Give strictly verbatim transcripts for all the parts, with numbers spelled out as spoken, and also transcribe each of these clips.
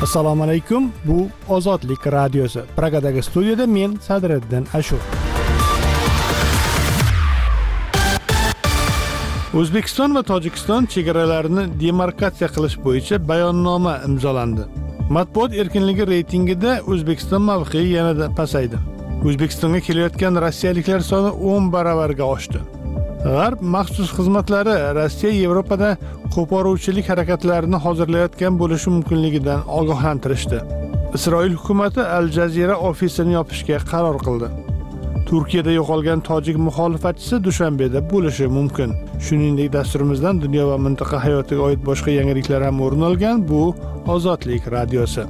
Assalomu alaykum. Bu Ozodlik radiosi. Pragadagi studiyada men Sadriddin Ashur. O'zbekiston va Tojikiston chegaralarini demarkatsiya qilish bo'yicha bayonnoma imzolandi. Matbuot erkinligi reytingida O'zbekiston mavqei yanada pasaydi. O'zbekistonga kelayotgan rossiyaliklar soni o'n baravarga oshdi. G'arb maxsus xizmatlari Rossiya Yevropada qo'poruvchilik harakatlarini hozirlayotgan bo'lishi mumkinligidan ogohlantirishdi. Isroil hukumati Al Jazeera ofisini yopishga qaror qildi. Turkiyada yo'qolgan tojik muxolifatchisi Dushanbeda bo'lishi mumkin. Shuningdek, dasturimizdan dunyo va mintaqa hayotiga oid boshqa yangiliklar ham o'rin olgan. Bu Ozodlik radiosi.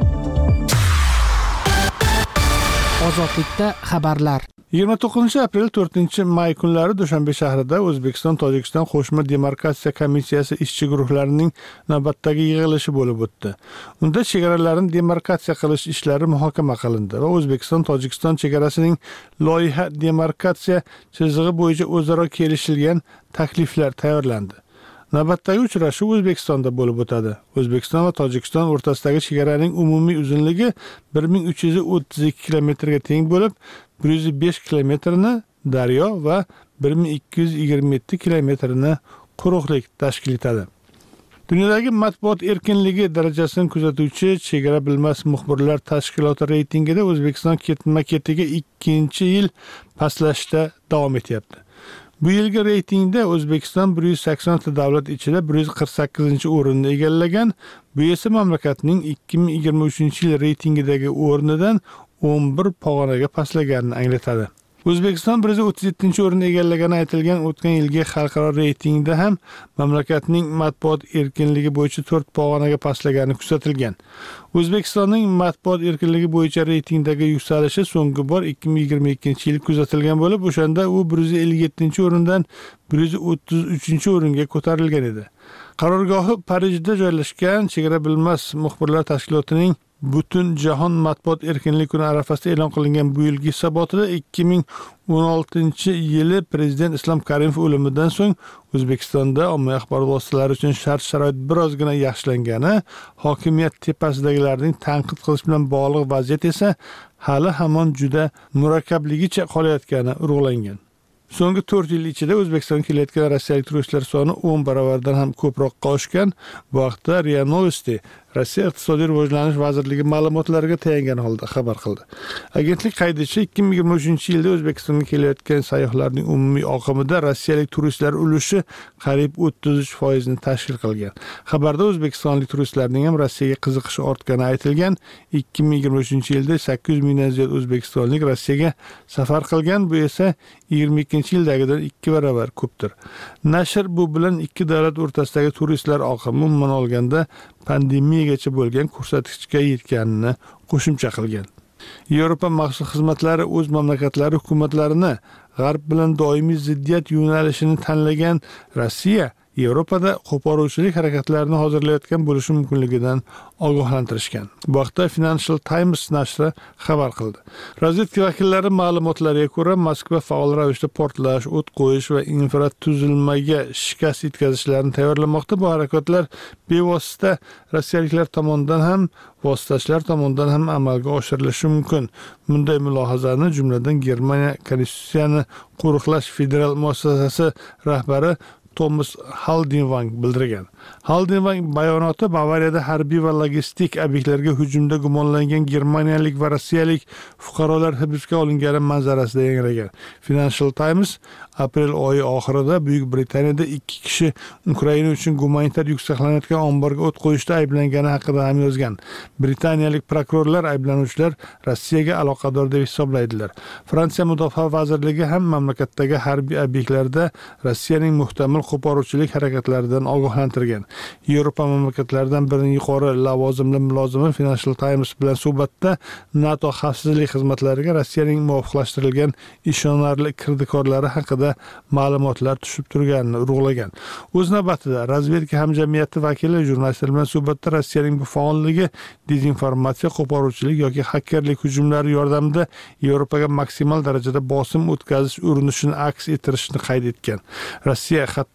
Ozodlikda xabarlar. yigirma to'qqizinchi aprel to'rtinchi may kunlari Dushanbe shahrida O'zbekiston-Tojikiston qo'shma demarkatsiya komissiyasi ishchi guruhlarining navbatdagi yig'ilishi bo'lib o'tdi. Unda chegaralarni demarkatsiya qilish ishlari muhokama qilindi va O'zbekiston-Tojikiston chegarasining loyiha demarkatsiya chizig'i bo'yicha o'zaro kelishilgan takliflar tayyorlandi. Navbatdagi uchrashuv O'zbekistonda bo'lib o'tadi. O'zbekiston va Tojikiston o'rtasidagi chegaraning umumiy uzunligi bir ming uch yuz o'ttiz ikki kilometrga teng bo'lib, bir yuz besh kilometrini daryo va bir ming ikki yuz yigirma yetti kilometrini quruqlik tashkil etadi. Dunyodagi matbuot erkinligi darajasini kuzatuvchi Chegara bilmas muxbirlar tashkiloti reytingida O'zbekiston ketma-ketiga ikkinchi yil pastlashda davom etyapti. Bu yilgi reytingda O'zbekiston bir yuz sakson ta davlat ichida bir yuz qirq sakkizinchi o'rinni egallagan. Bu esa mamlakatning ikki ming yigirma uchinchi yil reytingidagi o'rnidan o'n bir pog'onaga pastlaganini anglatadi. O'zbekiston bir yuz o'ttiz yettinchi o'rinni egallagani aytilgan o'tgan yilgi xalqaro reytingda ham mamlakatning matbuot erkinligi bo'yicha to'rt pog'onaga pastlagani kuzatilgan. O'zbekistonning matbuot erkinligi bo'yicha reytingdagi yuksalishi so'nggi bor ikki ming yigirma ikkinchi yil kuzatilgan bo'lib, o'shanda u bir yuz ellik yettinchi o'rindan bir yuz o'ttiz uchinchi o'ringa ko'tarilgan edi. Qarorgohi Parijda joylashgan Chegara bilmas muxbirlar tashkilotining Butun jahon matbuot erkinligi kuni arafasida e'lon qilingan bu yilgi hisobotida ikki ming o'n oltinchi yili Prezident Islom Karimov o'limidan so'ng O'zbekistonda ommaviy axborot vositalari uchun shart-sharoit birozgina yaxshilangani, hokimiyat tepasidagilarning tanqid qilish bilan bog'liq vaziyat esa hali hamon juda murakkabligicha qolayotgani urg'ulangan. So'nggi to'rt yil ichida O'zbekistonga kelayotgan rossiyalik turistlar soni o'n baravardan ham ko'proqqa oshgan. Bu haqda RIA Novosti Rossiya Iqtisodiy rivojlanish vazirligi ma'lumotlariga tayangan holda xabar qildi. Agentlik qaydishicha, ikki ming yigirma uchinchi yilda O'zbekistonga kelayotgan sayyohlarning umumiy oqimida rossiyalik turistlar ulushi qariyb o'ttiz uch foiz ni tashkil qilgan. Xabarda o'zbekistonlik turistlarning ham Rossiyaga qiziqishi ortgani aytilgan. ikki ming yigirma uchinchi yilda sakkiz yuz mingdan ziyod o'zbekistonlik Rossiyaga safar qilgan. Bu esa yigirma ikkinchi yildagidan ikki baravar ko'pdir. Nashr bu bilan ikki davlat o'rtasidagi turistlar oqimi umuman olganda pandemiyagacha bo'lgan ko'rsatkichga yetganini qo'shimcha qilgan. Yevropa maxsus xizmatlari o'z mamlakatlari hukumatlarini G'arb bilan doimiy ziddiyat yo'nalishini tanlagan Rossiya Yevropada qo'poruvchilik harakatlarini hozirlayotgan bo'lishi mumkinligidan ogohlantirishgan. Bu haqda Financial Times nashri xabar qildi. Razvedka vakillari ma'lumotlariga ko'ra, Moskva faol ravishda portlash, o't qo'yish va infratuzilmaga shikast yetkazishlarni tayyorlamoqda. Bu harakatlar bevosita rossiyaliklar tomonidan ham, vositachilar tomonidan ham amalga oshirilishi mumkin. Bunday mulohazani jumladan Germaniya Konstitutsiyani qo'riqlash federal muassasasi rahbari Thomas Haldenwang bildirgan. Haldenwang bayonoti Bavariyada harbiy va logistik obyektlarga hujumda gumonlangan germaniyalik va rossiyalik fuqarolar hibsga olingani manzarasida yangragan. Financial Times aprel oyi oxirida Buyuk Britaniyada ikki kishi Ukraina uchun gumanitar yuk saqlanayotgan omborga o't qo'yishda ayblangani haqida ham yozgan. Britaniyalik prokurorlar ayblanuvchilar Rossiyaga aloqador deb hisoblaydilar. Fransiya mudofaa vazirligi ham mamlakatdagi harbiy obyektlarda Rossiyaning muhtamal qo'poruvchilik harakatlaridan ogohlantirgan. Yevropa mamlakatlaridan birining yuqori lavozimli mulozimi Financial Times bilan suhbatda NATO xavfsizlik xizmatlariga Rossiyaning muvofiqlashtirilgan ishonarli kirdikorlari haqida ma'lumotlar tushib turganini urg'ulagan. O'z navbatida razvedka hamjamiyati vakili jurnalistlar bilan suhbatda Rossiyaning bu faolligi dezinformatsiya, qo'poruvchilik yoki xakerlik hujumlari yordamida Yevropaga maksimal darajada bosim o'tkazish urinishini aks ettirishini qayd etgan. Rossiya xatti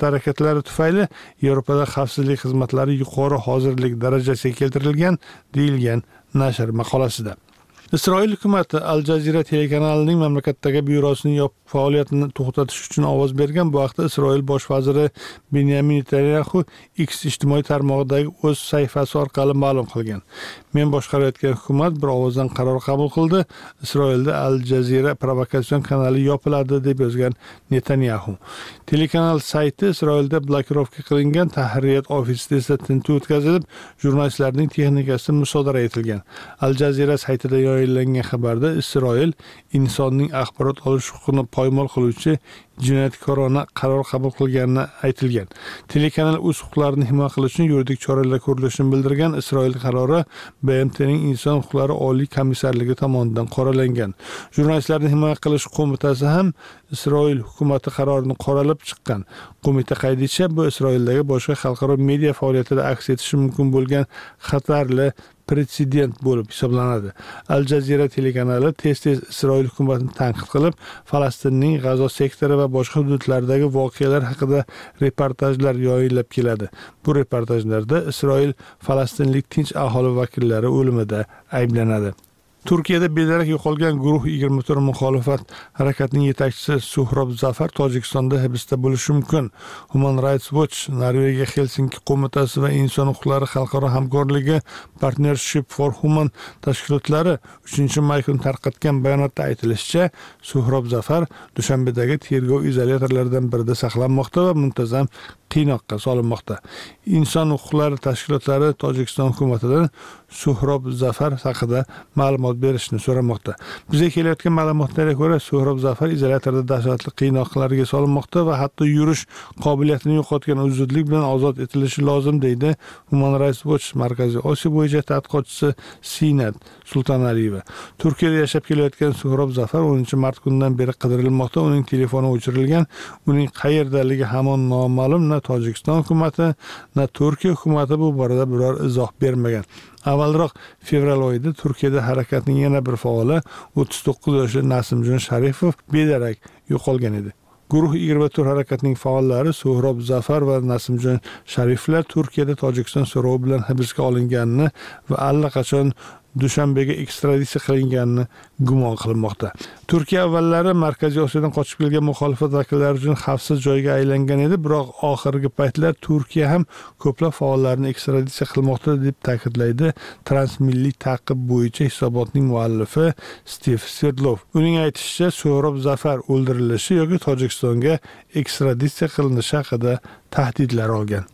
xatti-harakatlari tufayli Yevropada xavfsizlik xizmatlari yuqori hozirlik darajasiga keltirilgan, deyilgan nashr maqolasida. Isroil hukumati Al Jazeera telekanalining mamlakatdagi byurosining yopiq faoliyatini to'xtatish uchun ovoz bergan. Bu haqda Isroil bosh vaziri Benyamin Netanyahu X ijtimoiy tarmog'idagi o'z sahifasi orqali ma'lum qilgan. Men boshqarayotgan hukumat bir ovozdan qaror qabul qildi. Isroilda Al Jazeera provokatsion kanali yopiladi deb yozgan Netanyahu. Telekanal sayti Isroilda blokirovka qilingan, tahririyat ofisida esa tintuv o'tkazilib, jurnalistlarning texnikasi musodara etilgan. Al Jazeera saytida yayınlangan xabarda Isroil insonning axborot olish huquqini poymol qiluvchi jinoyatkorona qaror qabul qilganini aytilgan. Telekanal o'z huquqlarini himoya qilish uchun yuridik choralar ko'rilishini bildirgan. Isroil qarori B M T'ning inson huquqlari oliy komissarligi tomonidan qoralangan. Jurnalistlarni himoya qilish qo'mitasi ham Isroil hukumati qarorini qoralab chiqqan. Qo'mita qayd etishicha, bu Isroildagi boshqa xalqaro media faoliyatida aks etishi mumkin bo'lgan xatarli pretsedent bo'lib hisoblanadi. Al Jazeera telekanali tez-tez Isroil hukumatini tanqid qilib, Falastinning G'azo sektori va boshqa hududlardagi voqealar haqida reportajlar yoyinlab keladi. Bu reportajlarda Isroil falastinlik tinch aholi vakillari o'limida ayblanadi. Turkiyada bedarak yo'qolgan guruh yigirma to'rt muxolifat harakatining yetakchisi Suhrob Zafar Tojikistonda hibsda bo'lishi mumkin. Human Rights Watch, Norvegiya Helsinki qo'mitasi va inson huquqlari xalqaro hamkorligi Partnership for Human tashkilotlari uchinchi may kuni tarqatgan bayonotda aytilishicha, Suhrob Zafar Dushanbedagi tergov izolyatorlaridan birida saqlanmoqda va muntazam qiynoqqa solinmoqda. Inson huquqlari tashkilotlari Tojikiston hukumatidan Suhrob Zafar haqida ma'lumot berishni so'ramoqda. Bizga kelayotgan ma'lumotlarga ko'ra, Suhrob Zafar izolyatorda dahshatli qiynoqlarga solinmoqda va hatto yurish qobiliyatini yo'qotgan u zudlik bilan ozod etilishi lozim, deydi Human Rights Watch Markaziy Osiyo bo'yicha tadqiqotchisi Sinat Sultonaliyeva. Turkiyada yashab kelayotgan Suhrob Zafar o'ninchi mart kunidan beri qidirilmoqda. Uning telefoni o'chirilgan. Uning qayerdaligi hamon noma'lum. Na Tojikiston hukumati, na Turkiya hukumati bu borada biror izoh bermagan. Avvalroq fevral oyida Turkiyada harakatning yana bir faoli o'ttiz to'qqiz yoshli Nasimjon Sharifov bedarak yo'qolgan edi. Guruh yigirma to'rt harakatining faollari Suhrob Zafar va Nasimjon Shariflar Turkiyada Tojikiston so'rovi bilan hibsga olinganini va allaqachon Dushanbega ekstraditsiya qilinganini gumon qilinmoqda. Turkiya avvallari Markaziy Osiyodan qochib kelgan muxolifat vakillari uchun xavfsiz joyga aylangan edi, biroq oxirgi paytlar Turkiya ham ko'plab faollarni ekstraditsiya qilmoqda deb ta'kidlaydi Transmilliy ta'qib bo'yicha hisobotning muallifi Steve Sverdlov. Uning aytishicha, Suhrob Zafar o'ldirilishi yoki Tojikistonga ekstraditsiya qilinishi haqida tahdidlar olgan.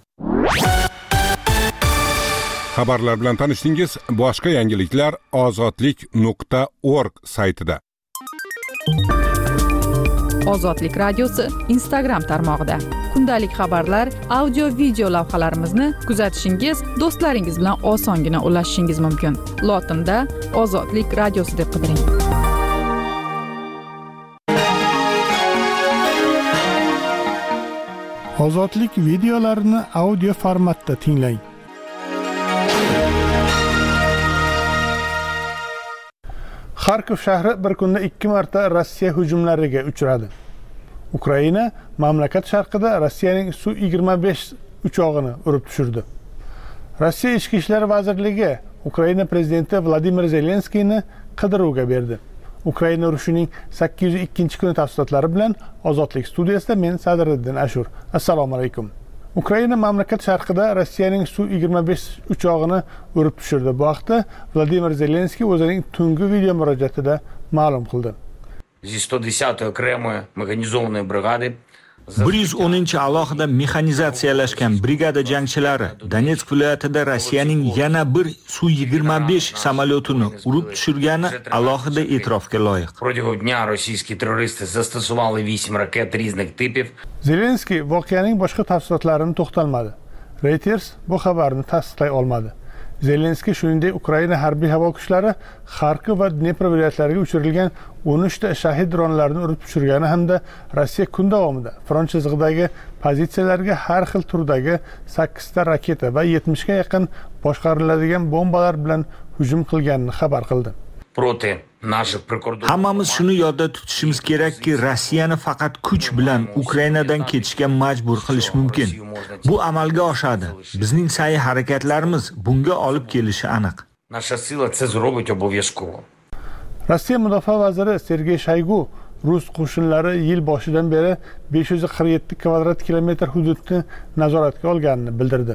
Xabarlar bilan tanishdingiz. Boshqa yangiliklar ozodlik nuqta org saytida. Ozodlik radiosi Instagram tarmog'ida. Kundalik xabarlar, audio, video lavhalarimizni kuzatishingiz, do'stlaringiz bilan osongina ulashishingiz mumkin. Lotinda Ozodlik radiosi deb qidiring. Ozodlik videolarini audio formatda tinglang. Kharkiv shahri bir kunda ikki marta Rossiya hujumlariga uchradi. Ukraina mamlakat sharqida Rossiyaning Su yigirma besh uchog'ini urib tushirdi. Rossiya Ichki ishlar vazirligi Ukraina prezidenti Vladimir Zelenskiyni qidiruvga berdi. Ukraina urushining sakkiz yuz ikkinchi kuni tafsilotlari bilan Ozodlik studiyasida men Sadriddin Ashur. Assalomu alaykum. Ukraina mamlakat sharqida Rossiyaning Su yigirma besh uchog'ini urib tushirdi. Bu haqda Vladimir Zelenskiy o'zining tungi video murojaatida ma'lum qildi. bir yuz o'ninchi alohida mexanizatsiyalashgan brigada jangchilari Donetsk viloyatida Rossiyaning yana bir Su yigirma besh samolyotini urib tushirgani alohida e'tirofga loyiq. Zelenskiy voqeaning boshqa tafsilotlarini to'xtalmadi. Reuters bu xabarni tasdiqlay olmadi. Zelenskiy shuningdek Ukraina harbiy havo kuchlari Kharkiv va Dnepr viloyatlariga uchirilgan o'n uch ta shahid dronlarini urib tushirgani hamda Rossiya kun davomida front chizig'idagi pozitsiyalarga har xil turdagi sakkiz ta raketa va yetmishga yaqin boshqariladigan bombalar bilan hujum qilganini xabar qildi. проти наших прикордонників. Hammamiz shuni yodda tutishimiz kerakki, Rossiyani faqat kuch bilan Ukrainadan ketishga majbur qilish mumkin. Bu amalga oshadi. Bizning sa'y harakatlarimiz bunga olib kelishi aniq. Наша сила це зробить обов'язково. Rossiya mudofaa vaziri Sergey Shoygu Rus qo'shinlari yil boshidan beri besh yuz qirq yetti kvadrat kilometr hududni nazoratga olganini bildirdi.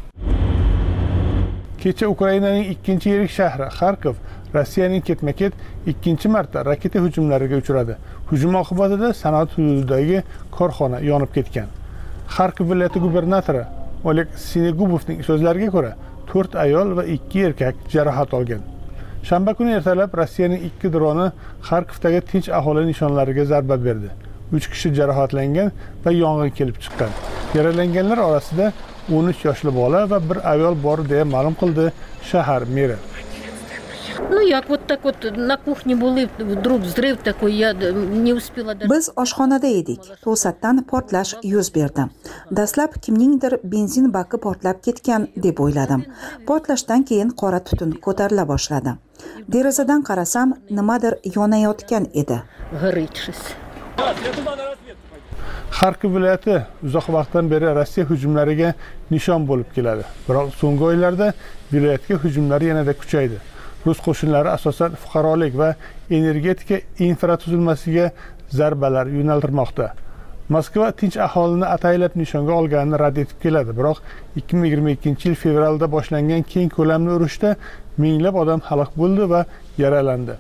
Kecha Ukrainaning ikkinchi yirik shahri Kharkov Rossiyaning ketma-ket ikkinchi marta raketa hujumlariga uchradi. Hujum oqibatida sanoat hududidagi korxona yonib ketgan. Kharkov viloyati gubernatori Oleg Sinegubovning so'zlariga ko'ra, to'rt ayol va ikki erkak jarohat olgan. Shanba kuni ertalab Rossiyaning ikki droni Kharkovdagi tinch aholi nishonlariga zarba berdi. uch kishi jarohatlangan va yong'in kelib chiqqan. Yaralanganlar orasida o'n uch yoshli bola va bir ayol bor deya ma'lum qildi shahar meri. Ну, як вот так вот на кухне були, вдруг взрыв такой, я не успела даже... Biz oshxonada edik. To'satdan portlash yuz berdi. Dastlab kimningdir benzin baki portlab ketgan deb o'yladim. Portlashdan keyin qora tutun ko'tarila boshladi. Derazadan qarasam, nimadir yonayotgan edi. Горит щось. Kharkov viloyati uzoq vaqtdan beri Rossiya hujumlariga nishon bo'lib keladi. Biroq so'nggi oylarda viloyatga hujumlar yanada kuchaydi. Rus qo'shinlari asosan fuqarolik va energetika infratuzilmasiga zarbalar yo'naltirmoqda. Moskva tinch aholini ataylab nishonga olganini rad etib keladi, biroq ikki ming yigirma ikkinchi yil fevralda boshlangan keng ko'lamli urushda minglab odam halok bo'ldi va yaralandi.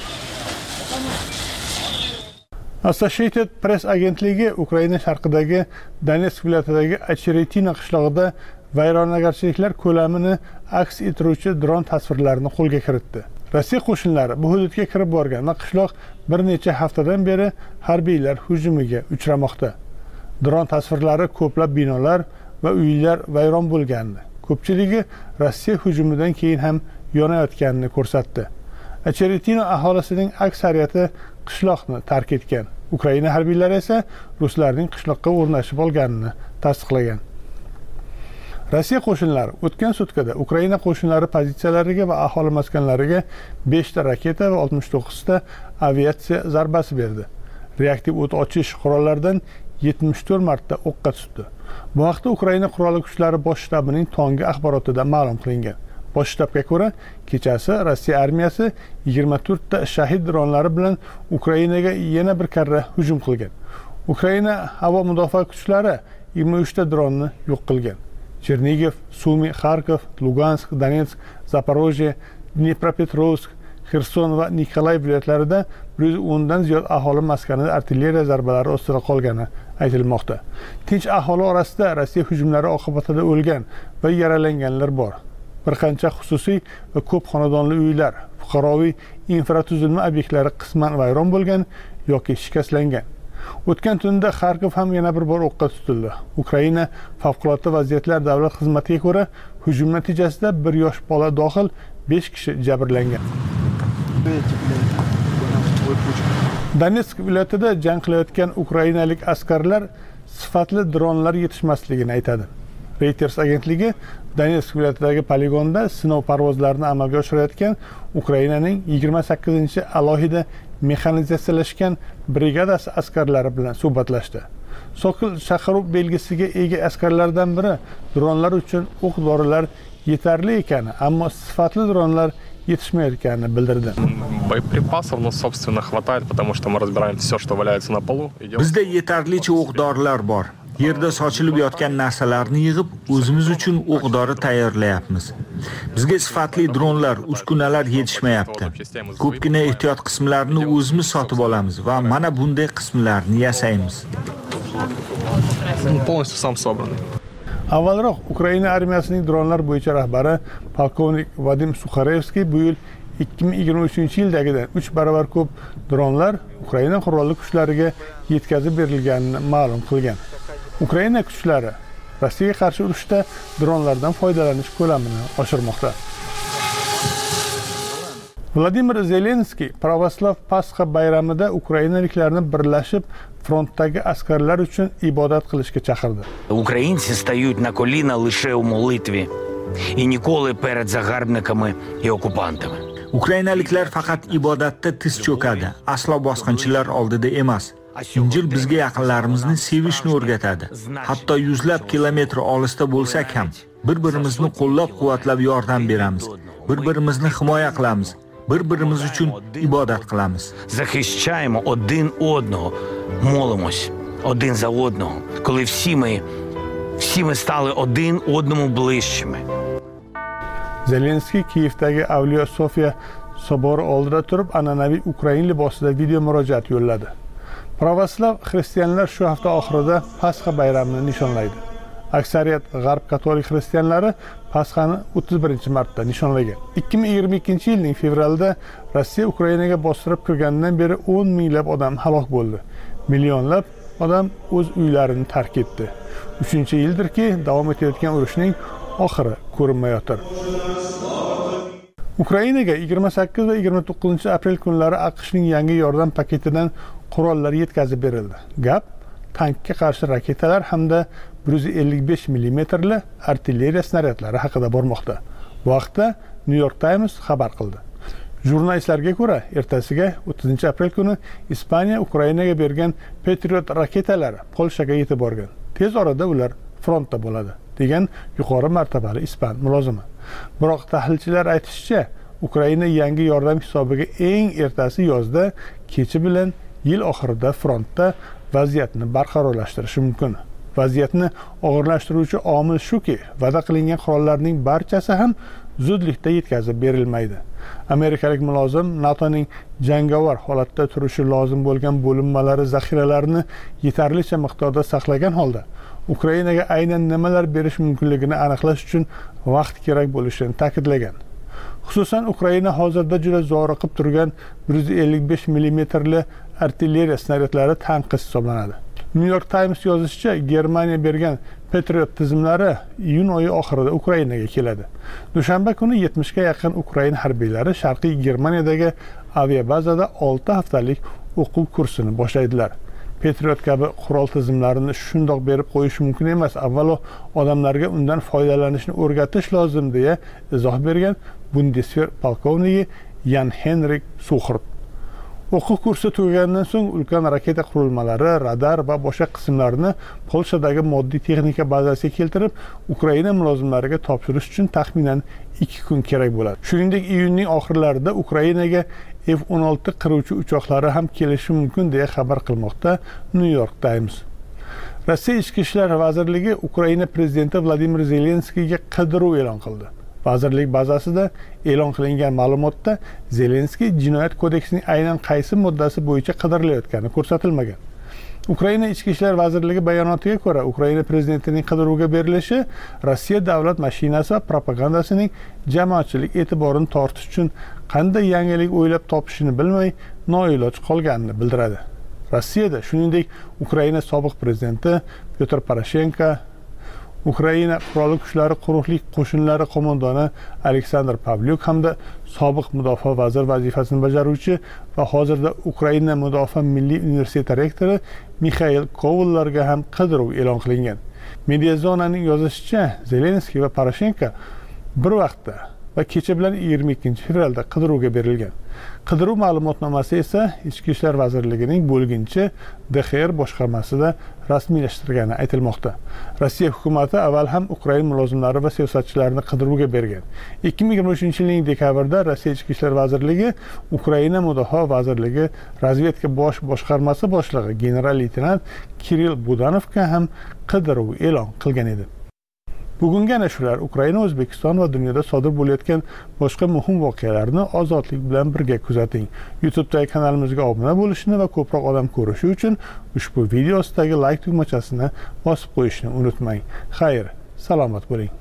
Associated Press agentligi Ukraina sharqidagi Donetsk viloyatidagi Acheretino qishlog'ida vayronagarchiliklar ko'lamini aks ettiruvchi dron tasvirlarini qo'lga kiritdi. Rossiya qo'shinlari bu hududga kirib borgan va qishloq bir necha haftadan beri harbiylar hujumiga uchramoqda. Dron tasvirlari ko'plab binolar va uylar vayron bo'lgandi. Ko'pchiligi Rossiya hujumidan keyin ham yonayotganini ko'rsatdi. Acheretino aholisining aksariyati qishloqni tark etgan. Ukraina harbiylari esa ruslarning qishloqqa o'rnashib olganini tasdiqlagan. Rossiya qo'shinlari o'tgan sutkada Ukraina qo'shinlari pozitsiyalariga va aholi maskanlariga besh ta raketa va oltmish to'qqiz ta aviatsiya zarbasi berdi. Reaktiv o't ochish qurollaridan yetmish to'rt marta o'qqa tutdi. Bu haqda Ukraina qurolli kuchlari bosh shtabining tonggi axborotida ma'lum qilingan. Bosh shtabga ko'ra, kechasi Rossiya armiyasi yigirma to'rt ta shahid dronlari bilan Ukrainaga yana bir karra hujum qilgan. Ukraina havo mudofaa kuchlari yigirma uch ta dronni yo'q qilgan. Chernigiv, Sumi, Kharkov, Lugansk, Donetsk, Zaporojye, Dnepropetrovsk, Xerson va Nikolay viloyatlarida bir yuz o'n dan ziyod aholi maskanida artilleriya zarbalari ostida qolgani aytilmoqda. Tinch aholi orasida Rossiya hujumlari oqibatida o'lgan va yaralanganlar bor. Bir qancha xususiy va ko'p xonadonli uylar, fuqaroviy infratuzilma obyektlari qisman vayron bo'lgan yoki shikastlangan. O'tgan tunda Kharkov ham yana bir bor o'qqa tutildi. Ukraina favqulodda vaziyatlar davlat xizmatiga ko'ra, hujum natijasida bir yosh bola dohil besh kishi jabrlangan. Donetsk viloyatida jang qilayotgan ukrainalik askarlar sifatli dronlar yetishmasligini aytadi. Reuters agentligi Donetsk viloyatidagi poligonda sinov parvozlarini amalga oshirayotgan Ukrainaning yigirma sakkizinchi alohida mexanizatsiyalashgan brigadasi askarlari bilan suhbatlashdi. Sokol chaqiruv belgisiga ega askarlardan biri dronlar uchun o'q-dorilar yetarli ekani, ammo sifatli dronlar yetishmayotganini bildirdi. Боеприпасов, ну, собственно, хватает, потому что мы разбираем все, что валяется на полу. Bizda yetarlicha o'q-dorilar bor. Yerda sochilib yotgan narsalarni yig'ib, o'zimiz uchun o'q-dori tayyorlayapmiz. Bizga sifatli dronlar, uskunalar yetishmayapti. Ko'pgina ehtiyot qismlarini o'zimiz sotib olamiz va mana bunday qismlarni yasaymiz. Полностью сам собранный. Avvalroq Ukraina armiyasining dronlar bo'yicha rahbari polkovnik Vadim Sukharevskiy bu yil ikki ming yigirma uchinchi yildagidan uch barobar ko'p dronlar Ukraina qurolli kuchlariga yetkazib berilganini ma'lum qilgan. Ukraina kuchlari Rossiyaga qarshi urushda dronlardan foydalanish ko'lamini oshirmoqda. Vladimir Zelenskiy Pravoslav Pasxa bayramida ukrainaliklarni birlashib frontdagi askarlar uchun ibodat qilishga chaqirdi. Українці стають на коліна лише у молитві і ніколи перед загарбниками і окупантами. Ukrainaliklar faqat ibodatda tiz cho'kadi, aslo bosqinchilar oldida emas. Injil bizga yaqinlarimizni sevishni o'rgatadi. Hatto yuzlab kilometr olisda bo'lsak ham, bir-birimizni qo'llab-quvvatlab yordam beramiz. Bir-birimizni himoya qilamiz. Bir-birimiz uchun ibodat qilamiz. Захищаємо один одного, молимось один за одного. Коли всі ми всі ми стали один одному ближчими. Zelenskiy Kiyevdagi Avliyo Sofiya sobori oldida turib, an'anaviy ukrain libosida video murojaat yo'lladi. Pravoslav xristianlar shu hafta oxirida Pasxa bayramini nishonlaydi. Aksariyat g'arb katolik xristianlari Pasxani o'ttiz birinchi martda nishonlagan. ikki ming yigirma ikkinchi yilning fevralida Rossiya Ukrainaga bostirib kirganidan beri o'n minglab odam halok bo'ldi. Millionlab odam o'z uylarini tark etdi. uchinchi yildirki, davom etayotgan urushning oxiri ko'rinmayotir. Ukrainaga yigirma sakkiz va yigirma to'qqizinchi aprel kunlari AQShning yangi yordam paketidan qurollar yetkazib berildi. Gap tankga qarshi raketalar hamda bir yuz ellik besh millimetrli artilleriya snaryadlari haqida bormoqda. Bu haqda New York Times xabar qildi. Jurnalistlarga ko'ra, ertasiga o'ttizinchi aprel kuni Ispaniya Ukrainaga bergan Patriot raketalari Polshaga yetib borgan. Tez orada ular frontda bo'ladi, degan yuqori martabali ispan mulozimi. Biroq tahlilchilar aytishicha, Ukraina yangi yordam hisobiga eng ertasi yozda kechi bilan yil oxirida frontda vaziyatni barqarorlashtirishi mumkin. Vaziyatni og'irlashtiruvchi omil shuki, va'da qilingan qurollarning barchasi ham zudlikda yetkazib berilmaydi. Amerikalik mulozim NATOning jangovar holatda turishi lozim bo'lgan bo'linmalari zaxiralarini yetarlicha miqdorda saqlagan holda Ukrainaga aynan nimalar berish mumkinligini aniqlash uchun vaqt kerak bo'lishini ta'kidlagan. Xususan, Ukraina hozirda juda zoriqib turgan bir yuz ellik besh millimetrli artilleriya snaryadlari tanqis hisoblanadi. New York Times yozishicha, Germaniya bergan Patriot tizimlari iyun oyi oxirida Ukrainaga keladi. Dushanba kuni yetmishga yaqin Ukraina harbiylari Sharqiy Germaniyadagi aviabazada olti haftalik o'quv kursini boshlaydilar. Patriot kabi qurol tizimlarini shundoq berib qo'yish mumkin emas. Avvalo odamlarga undan foydalanishni o'rgatish lozim, deya izoh bergan Bundeswehr polkovniki Jan Henrik Suchert. O'quv kursi tugagandan so'ng ulkan raketa qurilmalari, radar va boshqa qismlarini Polshadagi moddiy texnika bazasiga keltirib, Ukraina mulozimlariga topshirish uchun taxminan ikki kun kerak bo'ladi. Shuningdek, iyunning oxirlarida Ukrainaga F o'n olti qiruvchi uchoqlari ham kelishi mumkin, deya xabar qilmoqda New York Times. Rossiya Ichki ishlar vazirligi Ukraina prezidenti Vladimir Zelenskiyga qidiruv e'lon qildi. Vazirlik bazasida e'lon qilingan ma'lumotda Zelenskiy jinoyat kodeksining aynan qaysi moddasi bo'yicha qidirilayotgani ko'rsatilmagan. Ukraina Ichki ishlar vazirligi bayonotiga ko'ra, Ukraina prezidentining qidiruvga berilishi Rossiya davlat mashinasi va propagandasining jamoatchilik e'tiborini tortish uchun qanday yangilik o'ylab topishini bilmay noiloj qolganini bildiradi. Rossiyada, shuningdek, Ukraina sobiq prezidenti Pyotr Poroshenko, Ukraina qurolli kuchlari quruqlik qo'shinlari qo'mondoni Aleksandr Pavlyuk hamda sobiq mudofaa vazir vazifasini bajaruvchi va hozirda Ukraina Mudofaa milliy universiteti rektori Mixail Kovallarga ham qidiruv e'lon qilingan. Mediazonaning yozishicha, Zelenskiy va Poroshenko bir vaqtda va kecha bilan yigirma ikkinchi fevralda qidiruvga berilgan. Qidiruv ma'lumotnomasi esa Ichki ishlar vazirligining bo'lginchi D X R boshqarmasida rasmiylashtirgani aytilmoqda. Rossiya hukumati avval ham Ukraina mulozimlari va siyosatchilarini qidiruvga bergan. ikki ming yigirma uchinchi yilning dekabrda Rossiya Ichki ishlar vazirligi Ukraina Mudofaa vazirligi razvedka bosh boshqarmasi boshlig'i general-leytenant Kirill Budanovga ham qidiruv e'lon qilgan edi. Bugungi ana shular Ukraina, O'zbekiston va dunyoda sodir bo'layotgan boshqa muhim voqealarni ozodlik bilan birga kuzating. YouTube'dagi kanalimizga obuna bo'lishni va ko'proq odam ko'rishi uchun ushbu video ostidagi like tugmachasini bosib qo'yishni unutmang. Xayr, salomat bo'ling.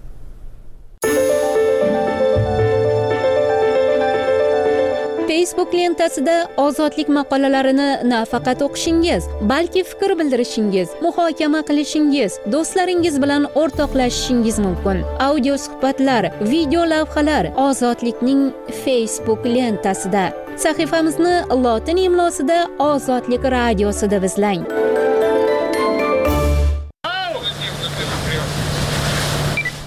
Facebook lentasida ozodlik maqolalarini nafaqat o'qishingiz, balki fikr bildirishingiz, muhokama qilishingiz, do'stlaringiz bilan o'rtoqlashishingiz mumkin. Audio suhbatlar, video lavhalar Ozodlikning Facebook lentasida. Sahifamizni lotin imlosida Ozodlik radiosida izlang.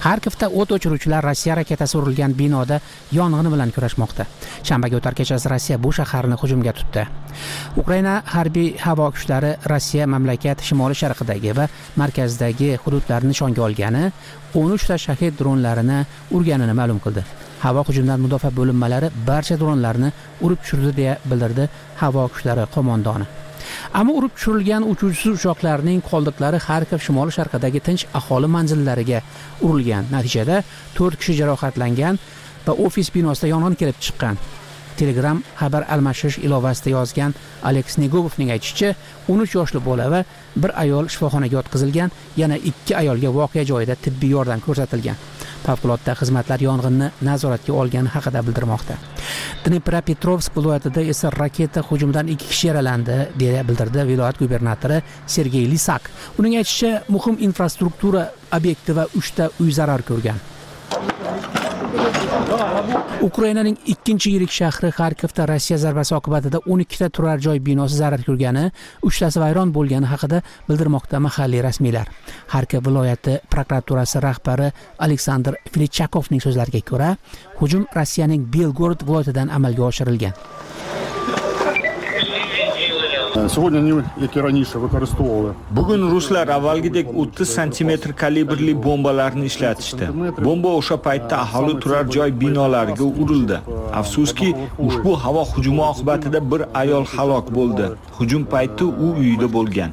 Xarkovda o't o'chiruvchilar Rossiya raketasi urilgan binoda yong'in bilan kurashmoqda. Shanbaga o'tar kechasi Rossiya bu shaharni hujumga tutdi. Ukraina harbiy havo kuchlari Rossiya mamlakat shimoli-sharqidagi va markazidagi hududlarni nishonga olgani, o'n uch ta shahid dronlarini urganini ma'lum qildi. Havo hujumidan mudofaa bo'linmalari barcha dronlarni urib tushirdi deya bildirdi havo kuchlari qo'mondoni. Ammo urib tushirilgan uchuvchisiz uchoqlarning qoldiqlari Xarkov shimoli-sharqidagi tinch aholi manzillariga urilgan. Natijada to'rt kishi jarohatlangan va ofis binosida yong'in kelib chiqqan. Telegram xabar almashish ilovasida yozgan Alex Negovovning aytishicha, o'n uch yoshli bola va bir ayol shifoxonaga yotqizilgan, yana ikki ayolga voqea joyida tibbiy yordam ko'rsatilgan. Favqulodda xizmatlar yong'inni nazoratga olgani haqida bildirmoqda. Dnepropetrovsk viloyatida esa raketa hujumidan ikki kishi yaralandi, deya bildirdi viloyat gubernatori Sergey Lisak. Uning aytishicha, muhim infrastruktura obyekti va uch ta uy zarar ko'rgan. Ukrainaning ikkinchi yirik shahri Xarkovda Rossiya zarbasi oqibatida o'n ikki ta turar joy binosi zarar ko'rgani, uch tasi vayron bo'lgani haqida bildirmoqda mahalliy rasmiylar. Xarkov viloyati prokuraturasi rahbari Aleksandr Filichakovning so'zlariga ko'ra, hujum Rossiyaning Belgorod viloyatidan amalga oshirilgan. Bugun ruslar avvalgidek o'ttiz santimetr kalibrli bombalarni ishlatishdi. Bomba o'sha paytda aholi turar joy binolariga urildi. Afsuski, ushbu havo hujumi oqibatida bir ayol halok bo'ldi. Hujum payti u uyida bo'lgan.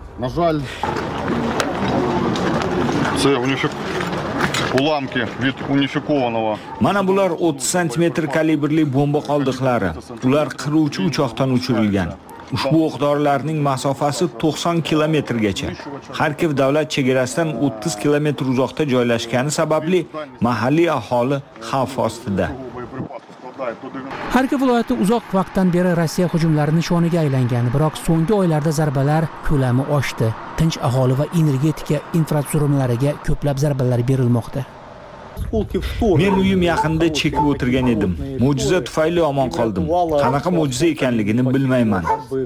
Ulamki vid unifikowanova. Mana bular o'ttiz santimetr kalibrli bomba qoldiqlari. Ular qiruvchi uchoqdan uchirilgan. Ushbu o'q-dorilarning masofasi to'qson kilometrgacha. Xarkov davlat chegarasidan o'ttiz kilometr uzoqda joylashgani sababli mahalliy aholi xavf ostida. Xarkov viloyati uzoq vaqtdan beri Rossiya hujumlarining nishoniga aylangan, biroq so'nggi oylarda zarbalar ko'lami oshdi. Tinch aholi va energetika infratuzilmalariga ko'plab zarbalar berilmoqda. Men uyim yaqinida chekib o'tirgan edim. Mo'jiza tufayli omon qoldim. Qanaqa mo'jiza ekanligini bilmayman.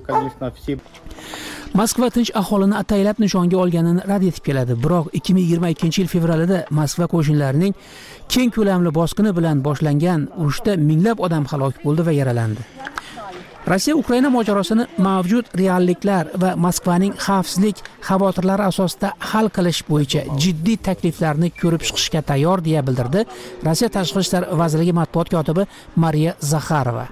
Moskva tinch aholini ataylab nishonga olganini rad etib keladi. Biroq ikki ming yigirma ikkinchi yil fevralida Moskva qo'shinlarining keng ko'lamli bosqini bilan boshlangan urushda minglab odam halok bo'ldi va yaralandi. Rossiya Ukraina mojarosini mavjud realliklar va Moskvaning xavfsizlik xavotirlari asosida hal qilish bo'yicha jiddiy takliflarni ko'rib chiqishga tayyor, deya bildirdi Rossiya Tashqi ishlar vazirligi matbuot kotibi Mariya Zakharova.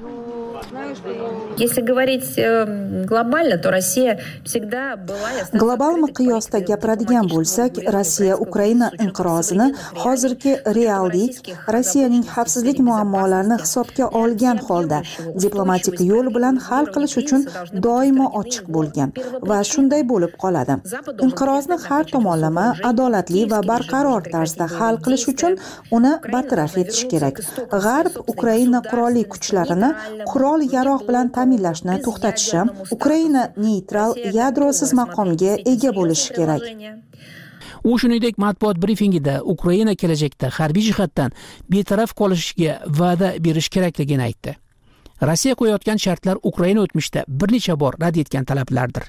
Если говорить глобально, то Россия всегда была... Global miqyosda gapiradigan bo'lsak, Rossiya Ukraina inqirozini hozirgi reallik Rossiyaning xavfsizlik muammolarini hisobga olgan holda diplomatik yo'l bilan hal qilish uchun doimo ochiq bo'lgan va shunday bo'lib qoladi. Inqirozni har tomonlama, adolatli va barqaror tarzda hal qilish uchun uni bartaraf etish kerak. G'arb Ukraina qurolli kuchlarini qurol yaroq bilan ta'minlashni to'xtatishi, Ukraina neytral yadrosiz maqomga ega bo'lishi kerak. U shuningdek matbuot brifingida Ukraina kelajakda harbiy jihatdan betaraf qolishiga va'da berish kerakligini aytdi. Rossiya qo'yayotgan shartlar Ukraina o'tmishda bir necha bor rad etgan talablardir.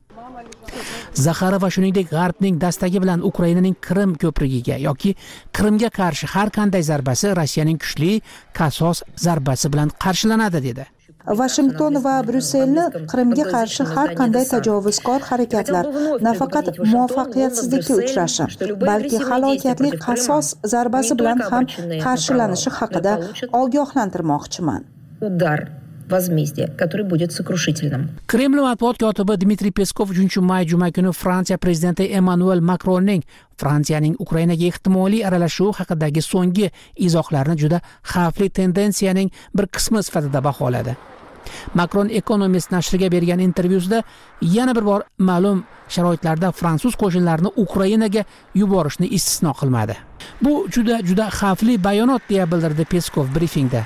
Zakharova shuningdek G'arbning dastagi bilan Ukrainaning Qrim ko'prigiga yoki Qrimga qarshi har qanday zarbasi Rossiyaning kuchli qasos zarbasi bilan qarshilanadi dedi. Washington va Bryusselni Qrimga qarshi har qanday tajovuzkor harakatlar nafaqat muvaffaqiyatsizlikka uchrashi, balki halokatli qasos zarbasi bilan ham qarshilanishi haqida ogohlantirmoqchiman. Udar возмездия, который будет сокрушительным. Kreml matbuot kotibi Dmitriy Peskov uchinchi may juma kuni Fransiya prezidenti Emmanuel Macronning Fransiyaning Ukrainaga ehtimoliy aralashuvi haqidagi so'nggi izohlarini juda xavfli tendensiyaning bir qismi sifatida baholadi. Macron Economist nashriga bergan intervyusida yana bir bor ma'lum sharoitlarda fransuz qo'shinlarini Ukrainaga yuborishni istisno qilmadi. Bu juda juda xavfli bayonot, deya bildirdi Peskov brifingda.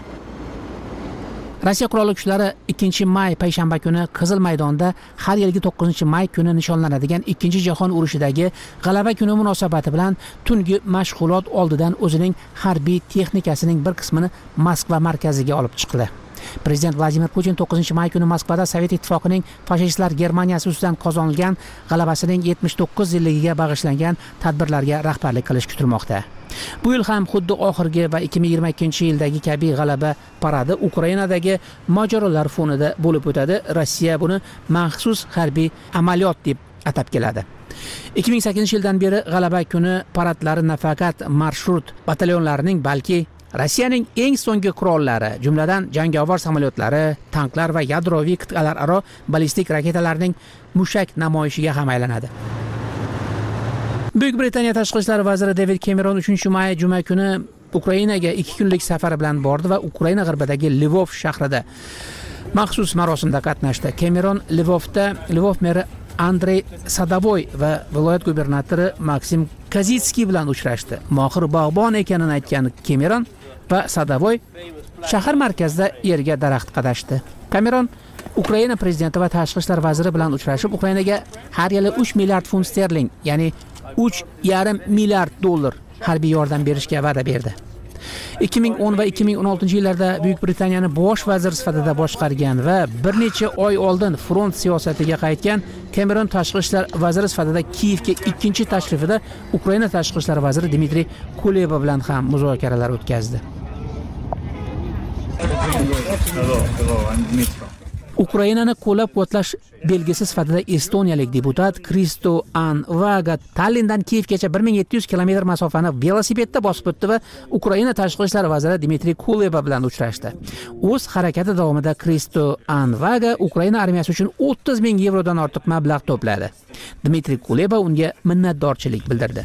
Rossiya qurolli kuchlari ikkinchi may payshanba kuni Qizil maydonda har yilgi to'qqizinchi may kuni nishonlanadigan ikkinchi jahon urushidagi g'alaba kuni munosabati bilan tungi mashg'ulot oldidan o'zining harbiy texnikasining bir qismini Moskva markaziga olib chiqdi. Prezident Vladimir Putin to'qqizinchi may kuni Moskvada Sovet Ittifoqining fashistlar Germaniyasi ustidan qozonilgan g'alabasining yetmish to'qqiz yilligiga bag'ishlangan tadbirlarga rahbarlik qilish kutilmoqda. Bu yil ham xuddi oxirgi va ikki ming yigirma ikkinchi yildagi kabi g'alaba paradi Ukrainadagi mojarolar fonida bo'lib o'tadi. Rossiya buni maxsus harbiy amaliyot deb atab keladi. ikki ming sakkizinchi yildan beri g'alaba kuni paradlari nafaqat marshrut batalyonlarining, balki Rossiyaning eng so'nggi qurollari, jumladan jangovar samolyotlari, tanklar va yadroviy qit'alararo ballistik raketalarning mushak namoyishiga ham aylanadi. Buyuk Britaniya tashqi ishlar vaziri David Cameron uchinchi may juma kuni Ukrainaga ikki kunlik safar bilan bordi va Ukraina g'arbidagi Lvov shahrida maxsus marosimda qatnashdi. Cameron Lvovda Lvov meri Andrey Sadavoy va viloyat gubernatori Maksim Kazitskiy bilan uchrashdi. Mohir bog'bon ekanini aytgan Cameron va Sadavoy shahar markazida yerga daraxt qadashdi. Cameron Ukraina prezidenti va tashqi ishlar vaziri bilan uchrashib, Ukrainaga har yili uch milliard funt sterling, ya'ni uch yarim milliard dollar harbiy yordam berishga va'da berdi. ikki ming o'n va ikki ming o'n oltinchi yillarda Buyuk Britaniyani bosh vazir sifatida boshqargan va bir necha oy oldin front siyosatiga qaytgan Cameron tashqi ishlar vaziri sifatida Kiyevga ikkinchi tashrifida Ukraina tashqi ishlar vaziri Dmitriy Kuleba bilan ham muzokaralar o'tkazdi. Ukrainani qo'llab-quvvatlash belgisi sifatida estoniyalik deputat Kristo Anvaga Tallindan Kiyevgacha bir ming yetti yuz kilometr masofani velosipedda bosib o'tdi va Ukraina tashqi ishlar vaziri Dmitriy Kuleba bilan uchrashdi. O'z harakati davomida Kristo Anvaga Ukraina armiyasi uchun o'ttiz ming yevrodan ortiq mablag' to'pladi. Dmitriy Kuleba unga minnatdorchilik bildirdi.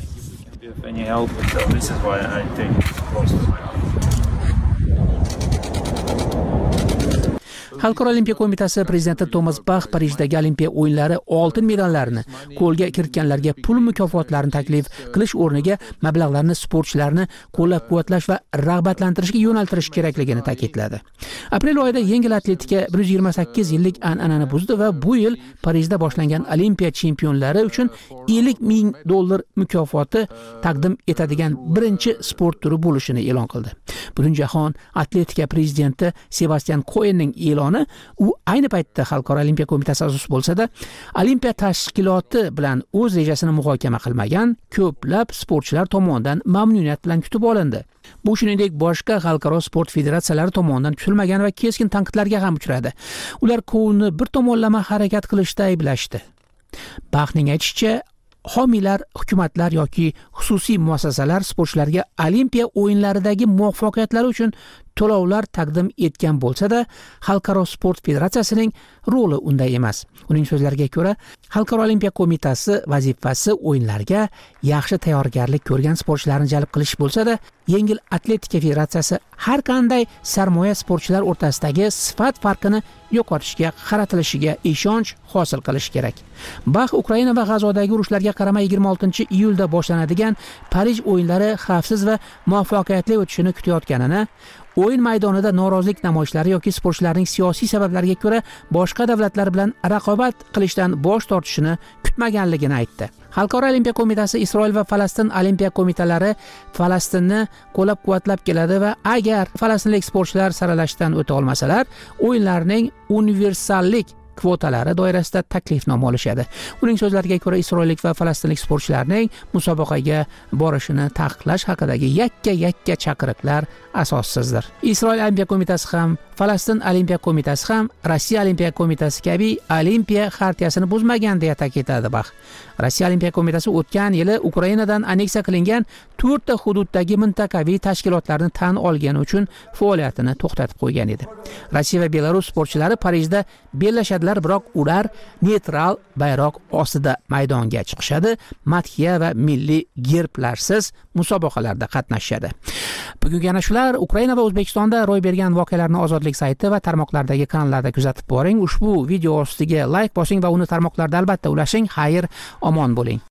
Xalqaro olimpiya qo'mitasi prezidenti Tomas Bach Parijdagi Olimpiya o'yinlari oltin medallarini qo'lga kiritganlarga pul mukofotlarini taklif qilish o'rniga mablag'larni sportchilarni qo'llab-quvvatlash va rag'batlantirishga yo'naltirish kerakligini ta'kidladi. Aprel oyida yengil atletika bir yuz yigirma sakkiz yillik an'anani buzdi va bu yil Parijda boshlangan Olimpiya chempionlari uchun ellik ming dollar mukofoti taqdim etadigan birinchi sport turi bo'lishini e'lon qildi. Butunjahon atletika prezidenti Sebastian Cohenning e'loni u ayni paytda Xalqaro olimpiya qo'mitasi a'zosi bo'lsa-da, olimpiya tashkiloti bilan o'z rejasini muhokama qilmagan ko'plab sportchilar tomonidan mamnuniyat bilan kutib olindi. Bu shuningdek boshqa xalqaro sport federatsiyalari tomonidan kutilmagan va keskin tanqidlarga ham uchradi. Ular Cohenni bir tomonlama harakat qilishda ayblashdi. Baxning aytishicha, homiylar, hukumatlar yoki xususiy muassasalar sportchilarga Olimpiya o'yinlaridagi muvaffaqiyatlari uchun to'lovlar taqdim etgan bo'lsa-da, Xalqaro sport federatsiyasining roli unday emas. Uning so'zlariga ko'ra, Xalqaro olimpiya qo'mitasi vazifasi o'yinlarga yaxshi tayyorgarlik ko'rgan sportchilarni jalb qilish bo'lsa-da, yengil atletika federatsiyasi har qanday sarmoya sportchilar o'rtasidagi sifat farqini yo'qotishga qaratilishiga ishonch hosil qilish kerak. Bax Ukraina va G'azodagi urushlarga qaramay yigirma oltinchi iyulda boshlanadigan Parij o'yinlari xavfsiz va muvaffaqiyatli o'tishini kutayotganini, o'yin maydonida norozilik namoyishlari yoki sportchilarning siyosiy sabablarga ko'ra boshqa davlatlar bilan raqobat qilishdan bosh tortishini kutmaganligini aytdi. Xalqaro olimpiya qo'mitasi Isroil va Falastin olimpiya qo'mitalari Falastinni qo'llab-quvvatlab keladi va agar falastinlik sportchilar saralashdan o'ta olmasalar, o'yinlarning universallik kvotalari doirasida taklifnoma olishadi. Uning so'zlariga ko'ra, isroillik va falastinlik sportchilarning musobaqaga borishini taqiqlash haqidagi yakka-yakka chaqiriqlar asossizdir. Isroil olimpiya qo'mitasi ham, Falastin olimpiya qo'mitasi ham Rossiya olimpiya qo'mitasi kabi olimpiya xartiyasini buzmagan deya ta'kidladi Bax. Rossiya olimpiya qo'mitasi o'tgan yili Ukrainadan aneksiya qilingan to'rtta hududdagi mintaqaviy tashkilotlarni tan olgani uchun faoliyatini to'xtatib qo'ygan edi. Rossiya va Belarus sportchilari Parijda bellashadilar, biroq ular neytral bayroq ostida maydonga chiqishadi, madhiya va milliy gerblarsiz musobaqalarda qatnashadi. Bugun yana shular. Ukraina va O'zbekistonda ro'y bergan voqealarni Ozodlik sayti va tarmoqlardagi kanallarda kuzatib boring. Ushbu video ostiga like bosing va uni tarmoqlarda albatta ulashing. Xayr, omon bo'ling.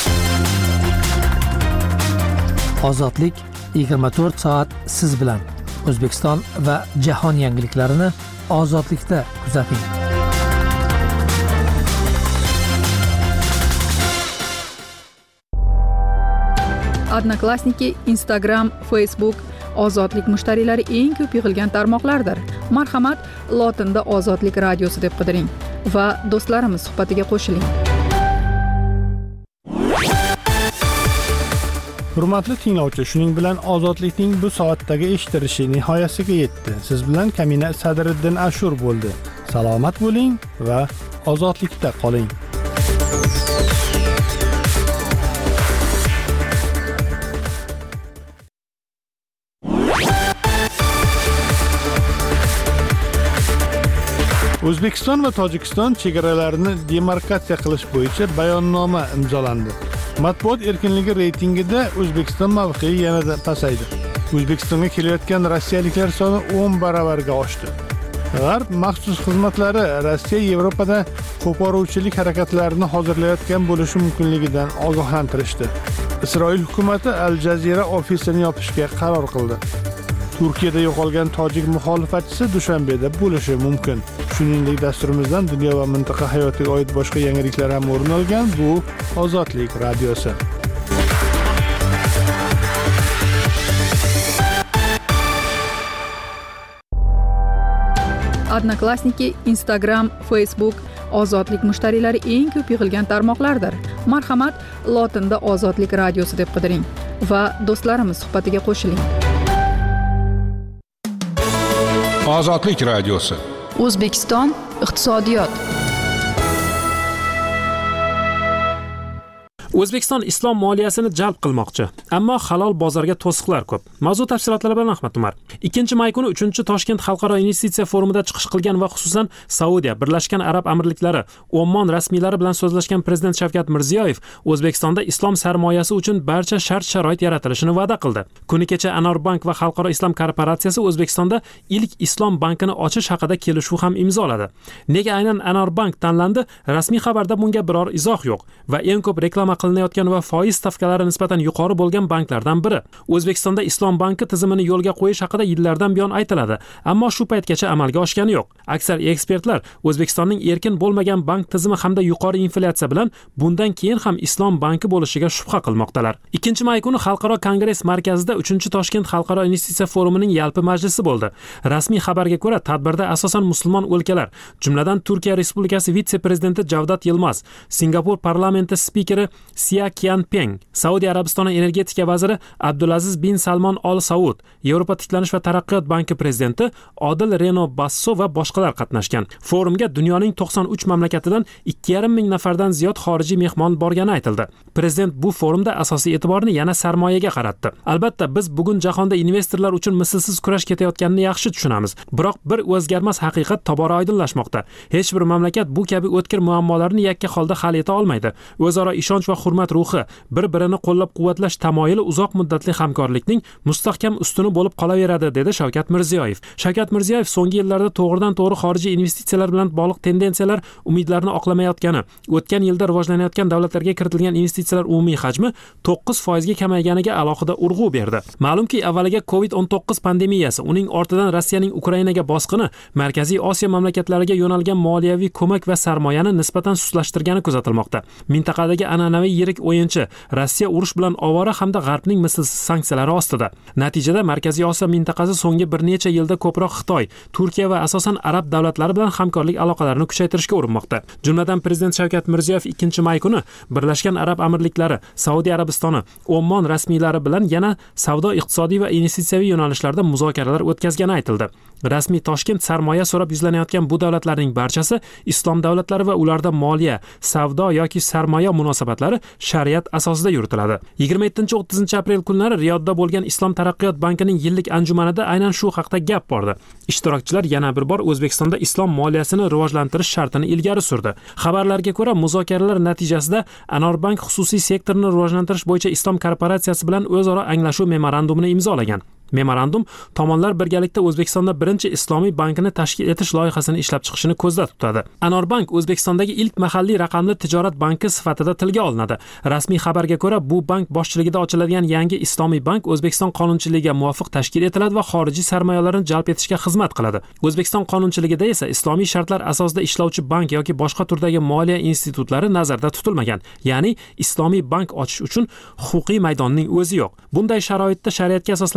Ozodlik yigirma to'rt soat siz bilan. O'zbekiston va jahon yangiliklarini Ozodlikda kuzating. Odnoklassniki, Instagram, Facebook, ozodlik mushtariylari eng ko'p yig'ilgan tarmoqlardir. Marhamat, lotinda ozodlik radiosi deb qidiring va do'stlarimiz suhbatiga qo'shiling. Hurmatli tinglovchi, shuning bilan ozodlikning bu soatdagi eshittirishi nihoyasiga yetdi. Siz bilan Kamina Sadriddin Ashur bo'ldi. Salomat bo'ling va ozodlikda qoling. O'zbekiston va Tojikiston chegaralarini demarkatsiya qilish bo'yicha bayonnoma imzolandi. Matbuot erkinligi reytingida O'zbekiston mavqeyi yanada pasaydi. O'zbekistonga kelayotgan rossiyaliklar soni o'n baravarga oshdi. G'arb maxsus xizmatlari Rossiya Yevropada qo'poruvchilik harakatlarini hozirlayotgan bo'lishi mumkinligidan ogohlantirishdi. Isroil hukumatı Al Jazeera ofisini yopishga qaror qildi. Turkiyada yo'qolgan tojik muxolifatchisi Dushanbeda bo'lishi mumkin. Shuningdek, dasturimizdan dunyo va mintaqa hayotiga oid boshqa yangiliklar ham o'rin olgan. Bu Ozodlik radiosi. Odnoklassniki, Instagram, Facebook, ozodlik mushtariylari eng ko'p yig'ilgan tarmoqlardir. Marhamat, lotinda ozodlik radiosi deb qidiring va do'stlarimiz suhbatiga qo'shiling. Ozodlik radiosi. O'zbekiston iqtisodiyot. O'zbekiston islom moliyasini jalb qilmoqchi, ammo halol bozorga to'siqlar ko'p. Mavzu tafsilotlari bilan Ahmad Umar. ikkinchi may kuni uchinchi Toshkent xalqaro investitsiya forumida chiqish qilgan va xususan Saudiya, Birlashgan Arab Amirliklari, Ommon rasmiylari bilan so'zlashgan Prezident Shavkat Mirziyoyev O'zbekistonda islom sarmoyasi uchun barcha shart-sharoit yaratilishini va'da qildi. Kuni kecha Anorbank va Xalqaro islom korporatsiyasi O'zbekistonda ilk islom bankini ochish haqida kelishuv ham imzoladi. Nega aynan Anorbank tanlandi? Rasmiy xabarda bunga biror izoh yo'q va eng ko'p reklama qilinayotgan va foiz stavkalari nisbatan yuqori bo'lgan banklardan biri. O'zbekistonda Islom banki tizimini yo'lga qo'yish haqida yillardan buyon aytiladi, ammo shu paytgacha amalga oshgani yo'q. Aksar ekspertlar O'zbekistonning erkin bo'lmagan bank tizimi hamda yuqori inflyatsiya bilan bundan keyin ham Islom banki bo'lishiga shubha qilmoqdalar. ikkinchi may kuni Xalqaro kongress markazida uchinchi Toshkent xalqaro investitsiya forumining yalpi majlisi bo'ldi. Rasmiy xabarga ko'ra, tadbirda asosan musulmon o'lkalar, jumladan Turkiya Respublikasi vitse-prezidenti Javdat Yilmaz, Singapur parlamenti spikeri Sia Qianpeng, Saudiya Arabistoni energetika vaziri Abdulaziz bin Salmon Al Saud, Yevropa tiklanish va taraqqiyot banki prezidenti Odil Reno Basso va boshqalar qatnashgan. Forumga dunyoning to'qson uch mamlakatidan ikki yarim ming nafardan ziyod xorijiy mehmon borgani aytildi. Prezident bu forumda asosiy e'tiborni yana sarmoyaga qaratdi. Albatta, biz bugun jahonda investorlar uchun mislsiz kurash ketayotganini yaxshi tushunamiz. Biroq bir o'zgarmas haqiqat tobora oydinlashmoqda. Hech bir mamlakat bu kabi o'tkir muammolarni yakka holda hal eta olmaydi. O'zaro ishonch va hurmat ruhi, bir-birini qo'llab-quvvatlash tamoyili uzoq muddatli hamkorlikning mustahkam ustuni bo'lib qolaveradi, dedi Shavkat Mirziyoyev. Shavkat Mirziyoyev so'nggi yillarda to'g'ridan-to'g'ri xorijiy investitsiyalar bilan bog'liq tendensiyalar umidlarni oqlamayotgani, o'tgan yilda rivojlanayotgan davlatlarga kiritilgan investitsiyalar umumiy hajmi to'qqiz foizga kamayganiga alohida urg'u berdi. Ma'lumki, avvaliga covid o'n to'qqiz pandemiyasi, uning ortidan Rossiyaning Ukrainaga bosqini Markaziy Osiyo mamlakatlariga yo'nalgan moliyaviy ko'mak va sarmoyani nisbatan suslashtirgani kuzatilmoqda. Mintaqadagi an'anaviy yirik o'yinchi Rossiya urush bilan ovora hamda G'arbning mislsiz sanksiyalari ostida. Natijada Markaziy Osiyo mintaqasi so'nggi bir necha yilda ko'proq Xitoy, Turkiya va asosan arab davlatlari bilan hamkorlik aloqalarini kuchaytirishga urinmoqda. Jumladan Prezident Shavkat Mirziyoyev ikkinchi may kuni Birlashgan Arab Amirliklari, Saudiya Arabistoni, Ommon rasmiylari bilan yana savdo, iqtisodiy va investitsiyaviy yo'nalishlarda muzokaralar o'tkazgani aytildi. Rasmiy Toshkent sarmoya so'rab yuzlanayotgan bu davlatlarning barchasi islom davlatlari va ularda moliya, savdo yoki sarmoya munosabatlari shariat asosida yuritiladi. yigirma yettinchi o'ttizinchi aprel kunlari Riyodda bo'lgan Islom taraqqiyot bankining yillik anjumanida aynan shu haqda gap bordi. Ishtirokchilar yana bir bor O'zbekistonda islom moliyasini rivojlantirish shartini ilgari surdi. Xabarlarga ko'ra, muzokaralar natijasida Anorbank xususiy sektorni rivojlantirish bo'yicha islom korporatsiyasi bilan o'zaro anglashuv memorandumini imzolagan. Memorandum tomonlar birgalikda O'zbekistonda birinchi islomiy bankini tashkil etish loyihasini ishlab chiqishni ko'zda tutadi. Anorbank O'zbekistondagi ilk mahalliy raqamli tijorat banki sifatida tilga olinadi. Rasmiy xabarga ko'ra, bu bank boshchiligida ochiladigan yangi islomiy bank O'zbekiston qonunchiligiga muvofiq tashkil etiladi va xorijiy sarmoyalarni jalb etishga xizmat qiladi. O'zbekiston qonunchiligida esa islomiy shartlar asosida ishlovchi bank yoki boshqa turdagi moliya institutlari nazarda tutilmagan. Ya'ni islomiy bank ochish uchun huquqiy maydonning o'zi yo'q. Bunday sharoitda shariatga asoslangan bank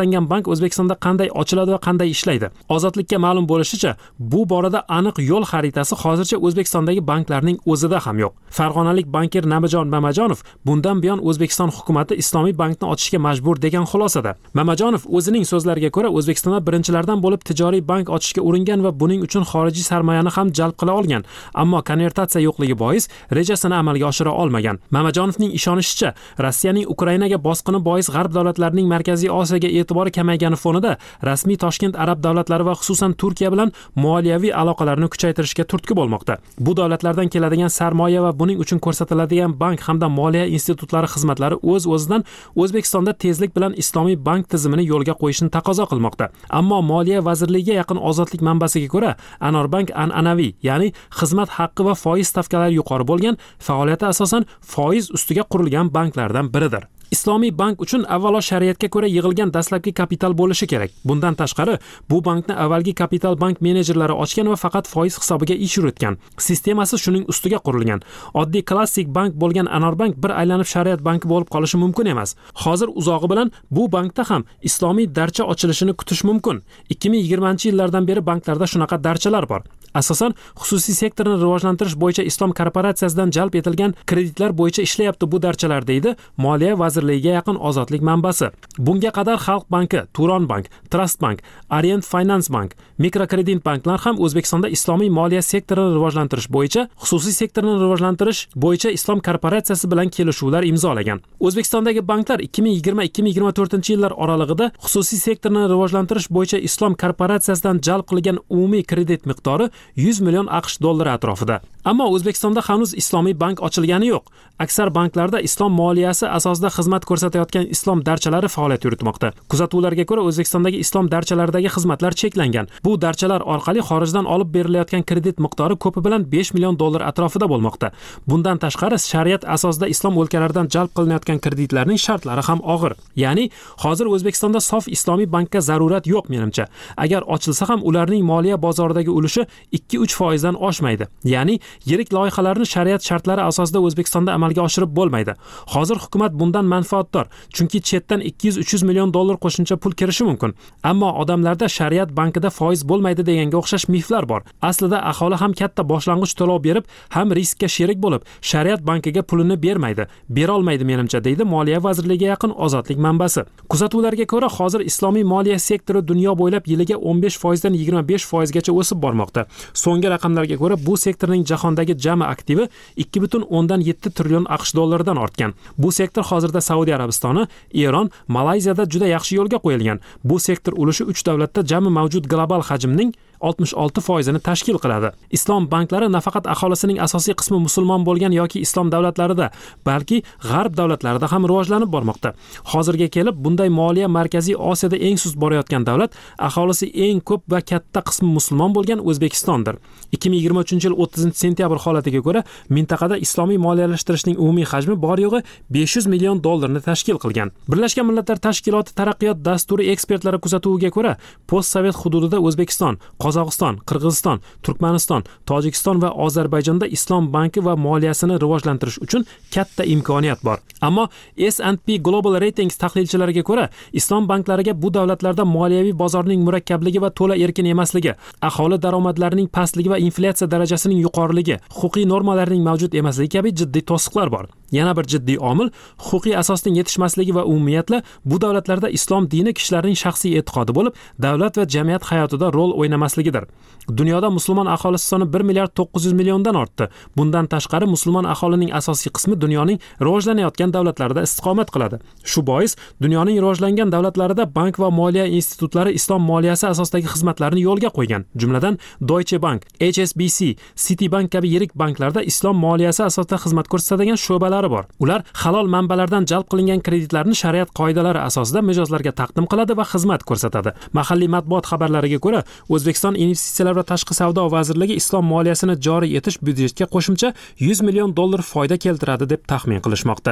O'zbekistonda qanday ochiladi va qanday ishlaydi? Ozodlikka ma'lum bo'lishicha, bu borada aniq yo'l xaritasi hozircha O'zbekistondagi banklarning o'zida ham yo'q. Farg'onalik bankir Namajon Mamajonov bundan buyon O'zbekiston hukumati Islomiy bankni ochishga majbur degan xulosada. Mamajonov o'zining so'zlariga ko'ra, O'zbekistonda birinchilardan bo'lib tijoriy bank ochishga uringan va buning uchun xorijiy sarmoyani ham jalb qila olgan, ammo konvertatsiya yo'qligi bois rejasini amalga oshira olmagan. Mamajonovning ishonishicha, Rossiyaning Ukrainaga bosqini bois g'arb davlatlarining Markaziy Osiyoga e'tibori kamaygani fonida rasmiy Toshkent arab davlatlari va xususan Turkiya bilan moliyaviy aloqalarni kuchaytirishga turtki bo'lmoqda. Bu davlatlardan keladigan sarmoya va buning uchun ko'rsatiladigan bank hamda moliya institutlari xizmatlari o'z-o'zidan O'zbekistonda tezlik bilan islomiy bank tizimini yo'lga qo'yishni taqozo qilmoqda. Ammo Moliya vazirligiga yaqin ozodlik manbasiga ko'ra, Anorbank an'anaviy, ya'ni xizmat haqqi va foiz stavkalari yuqori bo'lgan, faoliyati asosan foiz ustiga qurilgan banklardan biridir. Islomiy bank uchun avvalo shariatga ko'ra yig'ilgan dastlabki kapital bo'lishi kerak. Bundan tashqari, bu bankni avvalgi kapital bank menejerlari ochgan va faqat foiz hisobiga ish yuritgan. Sistemasi shuning ustiga qurilgan. Oddiy klassik bank bo'lgan Anorbank bir aylanib shariat banki bo'lib qolishi mumkin emas. Hozir uzog'i bilan bu bankda ham islomiy darcha ochilishini kutish mumkin. ikki ming yigirmanchi yillardan beri banklarda shunaqa darchalar bor. Asosan xususiy sektorni rivojlantirish bo'yicha Islom korporatsiyasidan jalb etilgan kreditlar bo'yicha ishlayapti bu darchalar, deydi Moliya vazirligiga yaqin ozodlik manbasi. Bunga qadar Xalq banki, Turon bank, Trust bank, Orient Finance bank, mikrokredit banklar ham O'zbekistonda islomiy moliya sektorini rivojlantirish bo'yicha xususiy sektorni rivojlantirish bo'yicha Islom korporatsiyasi bilan kelishuvlar imzolagan. O'zbekistondagi banklar ikki ming yigirma ikki ming yigirma to'rtinchi yillar oralig'ida xususiy sektorni rivojlantirish bo'yicha Islom korporatsiyasidan jalb qilingan umumiy kredit miqdori yuz million AQSh dollari atrofida. Ammo O'zbekistonda hanuz islomiy bank ochilgani yo'q. Aksar banklarda islom moliyasi asosida xizmat ko'rsatayotgan islom darchalari faoliyat yuritmoqda. Kuzatuvlarga ko'ra, O'zbekistondagi islom darchalaridagi xizmatlar cheklangan. Bu darchalar orqali xorijdan olib berilayotgan kredit miqdori ko'pi bilan besh million dollar atrofida bo'lmoqda. Bundan tashqari, shariat asosida islom o'lkalaridan jalb qilinayotgan kreditlarning shartlari ham og'ir. Ya'ni, hozir O'zbekistonda sof islomiy bankka zarurat yo'q menimcha. Agar ochilsa ham ularning moliya bozoridagi ulushi ikki uch foiz dan oshmaydi. Ya'ni, yirik loyihalarni shariat shartlari asosida O'zbekistonda amalga oshirib bo'lmaydi. Hozir hukumat bundan manfaatdor, chunki chetdan ikki yuz uch yuz million dollar qo'shimcha pul kirishi mumkin. Ammo odamlarda shariat bankida foiz bo'lmaydi deganga o'xshash miflar bor. Aslida aholi ham katta boshlang'ich to'lov berib, ham riskka sherik bo'lib, shariat bankiga pulini bermaydi, bera olmaydi menimcha, deydi Moliya vazirligiga yaqin ozodlik manbasi. Kuzatuvlarga ko'ra, hozir islomiy moliya sektori dunyo bo'ylab yiliga o'n besh foiz dan yigirma besh foiz gacha o'sib bormoqda. So'nggi raqamlarga ko'ra, bu sektorning jahondagi jami aktivi ikki butun o'ndan yetti trillion AQSh dollaridan ortgan. Bu sektor hozirda Saudiya Arabistoni, Eron, Malayziyada juda yaxshi yo'lga qo'yilgan. Bu sektor ulushi uch davlatda jami mavjud global hajmning oltmish olti foizini tashkil qiladi. Islom banklari nafaqat aholisining asosiy qismi musulmon bo'lgan yoki islom davlatlarida, balki g'arb davlatlarida ham rivojlanib bormoqda. Hozirga kelib, bunday moliya Markaziy Osiyoda eng sust borayotgan davlat, aholisi eng ko'p va katta qismi musulmon bo'lgan O'zbekistondir. ikki ming yigirma uchinchi yil o'ttizinchi sentyabr holatiga ko'ra, mintaqada islomiy moliyalashtirishning umumiy hajmi bor yo'g'i besh yuz million dollarni tashkil qilgan. Birlashgan Millatlar Tashkiloti taraqqiyot dasturi ekspertlari kuzatuviga ko'ra, postsovet hududida O'zbekiston, Qozog'iston, Qirg'iziston, Turkmaniston, Tojikiston va Ozarbayjonda islom banki va moliyasini rivojlantirish uchun katta imkoniyat bor. Ammo S and P Global Ratings tahlilchilariga ko'ra, islom banklariga bu davlatlarda moliyaviy bozorning murakkabligi va to'la erkin emasligi, aholi daromadlarining pastligi va inflyatsiya darajasining yuqoriligi, huquqiy normalarning mavjud emasligi kabi jiddiy to'siqlar bor. Yana bir jiddiy omil huquqiy asosning yetishmasligi va umumiyatla bu davlatlarda islom dini kishilarning shaxsiy e'tiqodi bo'lib, davlat va jamiyat hayotida rol o'ynamasligidir. Dunyoda musulmon aholisi soni bir milliard to'qqiz yuz milliondan ortdi. Bundan tashqari musulmon aholining asosiy qismi dunyoning rivojlanayotgan davlatlarida istiqomat qiladi. Shu bois dunyoning rivojlangan davlatlarida bank va moliya institutlari islom moliyasi asosidagi xizmatlarni yo'lga qo'ygan. Jumladan Deutsche Bank, H S B C, Citibank kabi yirik banklarda islom moliyasi asosida xizmat ko'rsatadigan sho'balari bor. Ular halol manbalardan jalb qilingan kreditlarni shariat qoidalari asosida mijozlarga taqdim qiladi va xizmat ko'rsatadi. Mahalliy matbuot xabarlariga ko'ra, O'zbekiston Investitsiyalar va tashqi savdo vazirligi islom moliyasini joriy etish byudjetga qo'shimcha yuz million dollar foyda keltiradi deb taxmin qilishmoqda.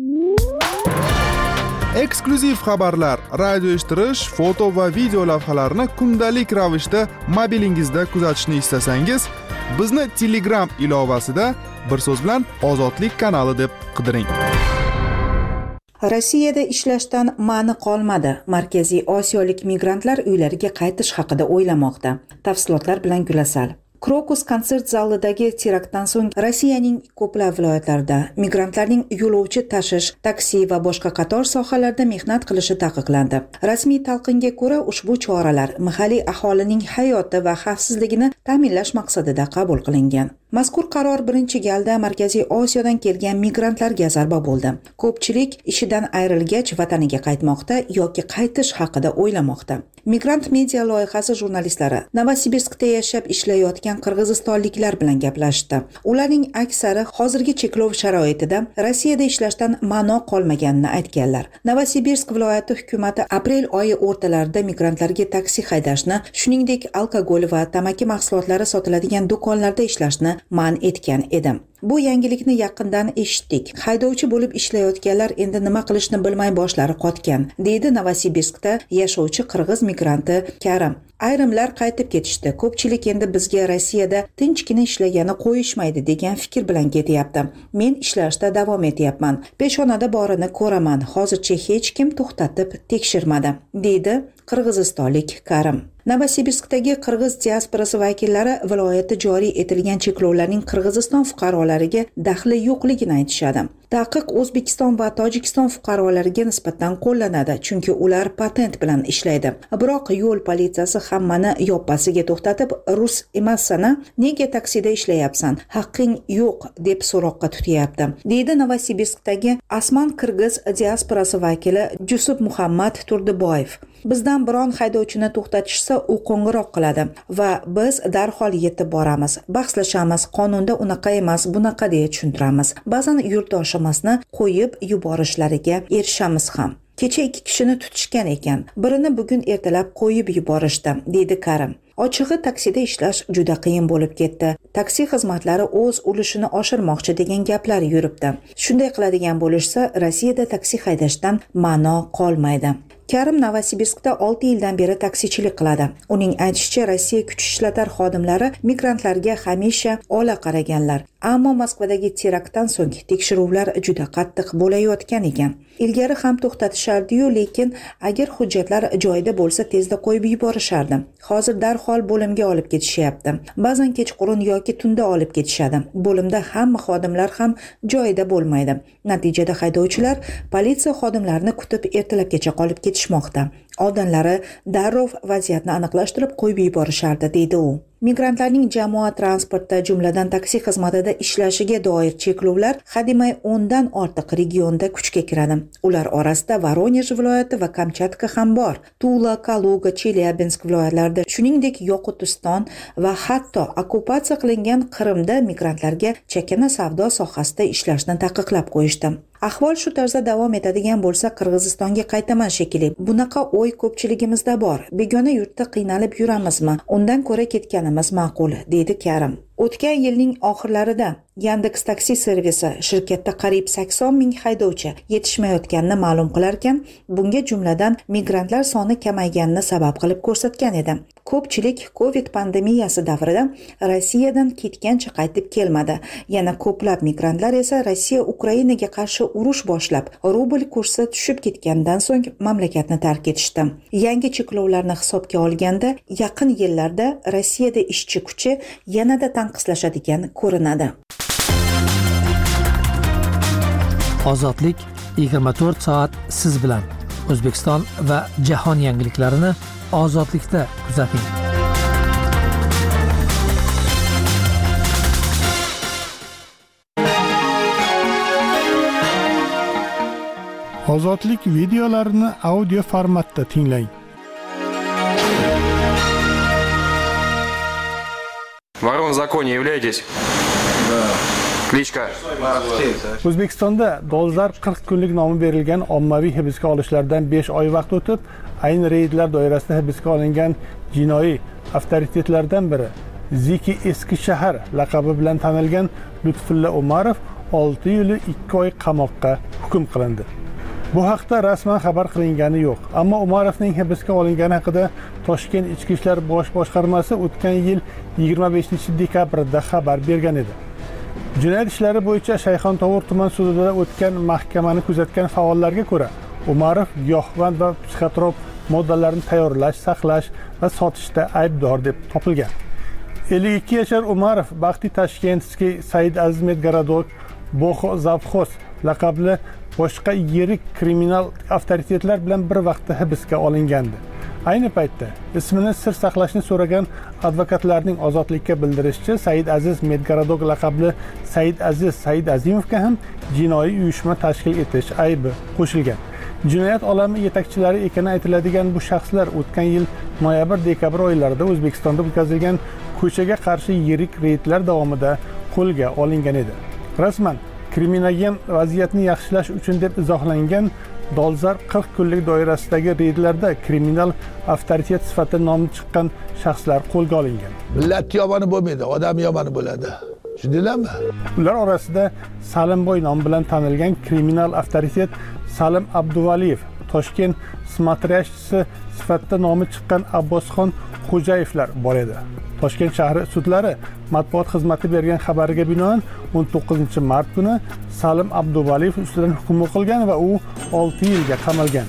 Eksklyuziv xabarlar, radio eshittirish, foto va video lavhalarni kundalik ravishda mobilingizda kuzatishni istasangiz, bizni Telegram ilovasida bir so'z bilan Ozodlik kanali deb qidiring. Rossiyada ishlashdan ma'ni qolmadi. Markaziy Osiyolik migrantlar uylariga qaytish haqida o'ylamoqda. Tafsilotlar bilan Gulasal. Krokus konsert zalidagi teraktdan so'ng Rossiyaning ko'plab viloyatlarida migrantlarning yo'lovchi tashish, taksi va boshqa qator sohalarda mehnat qilishi taqiqlandi. Rasmiy talqinga ko'ra ushbu choralar mahalliy aholining hayoti va xavfsizligini ta'minlash maqsadida qabul qilingan. Mazkur qaror birinchi galda Markaziy Osiyodan kelgan migrantlarga zarba bo'ldi. Ko'pchilik ishidan ayrilgach vataniga qaytmoqda yoki qaytish haqida o'ylamoqda. Migrant media loyihasi jurnalistlari Novosibirskda yashab ishlayotgan qirg'izistonliklar bilan gaplashdi. Ularning aksari hozirgi cheklov sharoitida Rossiyada ishlashdan ma'no qolmaganini aytganlar. Novosibirsk viloyati hukumati aprel oyi o'rtalarida migrantlarga taksi haydashni, shuningdek alkogol va tamaki mahsulotlari sotiladigan do'konlarda ishlashni man etgan edi. Bu yangilikni yaqindan eshitdik. Haydovchi bo'lib ishlayotganlar endi nima qilishni bilmay boshlari qotgan, deydi Novosibirskda yashovchi qirg'iz migranti Karim. Ayrimlar qaytib ketishdi. Ko'pchilik endi bizga Rossiyada tinchgina ishlagani qo'yishmaydi degan fikr bilan ketyapti. Men ishlashda davom etyapman. Peshonada borini ko'raman. Hozircha hech kim to'xtatib tekshirmadi, deydi qirg'izistonlik Karim. Novosibirskdagi qirg'iz diasporasi vakillari viloyatda joriy etilgan cheklovlarning Qirg'iziston fuqarolariga daxli yo'qligini aytishadi. Taqiq O'zbekiston va Tojikiston fuqarolariga nisbatan qo'llanadi, chunki ular patent bilan ishlaydi. Biroq yo'l politsiyasi hammani yoppasiga to'xtatib, rus emassana, nega taksida ishlayapsan? Haqqing yo'q deb so'roqqa tutyapti, deydi Novosibirskdagi Asman Qirg'iz diasporasi vakili Jusuf Muhammad Turdiboyev. Bizdan biron haydovchini to'xtatishsa, u qo'ng'iroq qiladi va biz darhol yetib boramiz. Bahslashamiz, qonunda unaqa emas, bunaqa deya tushuntiramiz. Ba'zan yurtdoshimizni qo'yib yuborishlariga erishamiz ham. Kecha ikki kishini tutishgan ekan. Birini bugun ertalab qo'yib yuborishdi, deydi Karim. Ochig'i taksida ishlash juda qiyin bo'lib ketdi. Taksi xizmatlari o'z ulushini oshirmoqchi degan gaplar yuribdi. Shunday qiladigan bo'lishsa, Rossiyada taksi haydashdan ma'no qolmaydi. Karim Novosibirskda olti yildan beri taksichilik qiladi. Uning aytishicha, Rossiya kuch ishlatar xodimlari migrantlarga hamisha ola qaraganlar. Ammo Moskvadagi teraktdan so'ng tekshiruvlar juda qattiq bo'layotgan ekan. Ilgari ham to'xtatishardi-yu, lekin agar hujjatlar joyida bo'lsa tezda qo'yib yuborishardi. Hozir darhol bo'limga olib ketishyapti. Ba'zan kechqurun yoki tunda olib ketishadi. Bo'limda hamma xodimlar ham joyida bo'lmaydi. Natijada haydovchilar politsiya xodimlarini kutib ertalabgacha qolib ketishmoqda. Oldinlari darrov vaziyatni aniqlashtirib qo'yib yuborishardi, deydi u. Migrantlarning jamoat transportda, jumladan taksi xizmatida ishlashiga doir cheklovlar hademay o'ndan ortiq regionda kuchga kiradi. Ular orasida Voronej viloyati va Kamchatka ham bor. Tula, Kaluga, Chelyabinsk viloyatlarida, shuningdek Yoqutiston va hatto okkupatsiya qilingan Qrimda migrantlarga chakana savdo sohasida ishlashni taqiqlab qo'yishdi. Ahvol shu tarzda davom etadigan bo'lsa, Qirg'izistonga qaytaman shekilli. Bunaqa o'y ko'pchiligimizda bor. Begona yurtda qiynalib yuramizmi? Undan ko'ra ketganimiz ma'qul, deydi Karim. O'tgan yilning oxirlarida Yandex taksi servisi shirkatda qariyb sakson ming haydovchi yetishmayotganini ma'lum qilarkan, bunga jumladan migrantlar soni kamayganini sabab qilib ko'rsatgan edi. Ko'pchilik Covid pandemiyasi davrida Rossiyadan ketgancha qaytib kelmadi. Yana ko'plab migrantlar esa Rossiya Ukrainaga qarshi urush boshlab, rubl kursi tushib ketgandan so'ng mamlakatni tark etishdi. Yangi cheklovlarni hisobga olganda, yaqin yillarda Rossiyada ishchi kuchi yanada tanqislashadigan ko'rinadi. Ozodlik yigirma to'rt soat siz bilan. O'zbekiston va jahon yangiliklarini Ozodlikda kuzating. Ozodlik videolarini audio formatda tinglang. Ворон в законе являетесь? Да. Кличка? O'zbekistonda dolzarb qirq kunlik nomi berilgan ommaviy hibsga olishlardan besh oy vaqt o'tib, ayni reydlar doirasida hibsga olingan jinoiy avtoritetlardan biri Ziki eski shahar laqabi bilan tanilgan Lutfulla Umarov olti yil ikki oy qamoqqa hukm qilindi. Bu haqda rasman xabar qilingani yo'q, ammo Umarovning hibsga olingani haqida Toshkent Ichki ishlar bosh boshqarmasi o'tgan yil yigirma beshinchi dekabrda xabar bergan edi. Jinoyat ishlari bo'yicha Shayxontohur tuman sudida o'tgan mahkamani kuzatgan faollarga ko'ra, Umarov giyohvand va psixotrop moddalarni tayyorlash, saqlash va sotishda aybdor deb topilgan. ellik ikki yashar Umarov Baxti Tashkentskiy, Said Aziz Medgaradok, Boxo Zavxoz laqabli boshqa yirik kriminal avtoritetlar bilan bir vaqtda hibsga olingandi. Ayni paytda ismini sir saqlashni so'ragan advokatlarning ozodlikka bildirishicha, Said Aziz Medgaradok laqabli Said Aziz Said Azimovga ham jinoiy uyushma tashkil etish aybi qo'shilgan. Jinoyat olami yetakchilari ekani aytiladigan bu shaxslar o'tgan yil noyabr-dekabr oylarida O'zbekistonda o'tkazilgan ko'chaga qarshi yirik reydlar davomida qo'lga olingan edi. Rasman kriminogen vaziyatni yaxshilash uchun deb izohlangan dolzarb qirq kunlik doirasidagi reydlarda kriminal avtoritet sifatida nomi chiqqan shaxslar qo'lga olingan. Millat yomoni bo'lmaydi, odam yomoni bo'ladi. Tushundinglarmi? Ular orasida Salimboy nomi bilan tanilgan kriminal avtoritet Salim Abduvaliyev, Toshkent smatrashchisi sifatida nomi chiqqan Abbosxon Xo'jayevlar bor edi. Toshkent shahri sudlari matbuot xizmati bergan xabariga binoan o'n to'qqizinchi mart kuni Salim Abduvaliyev ustidan hukm o'qilgan va u olti yilga qamalgan.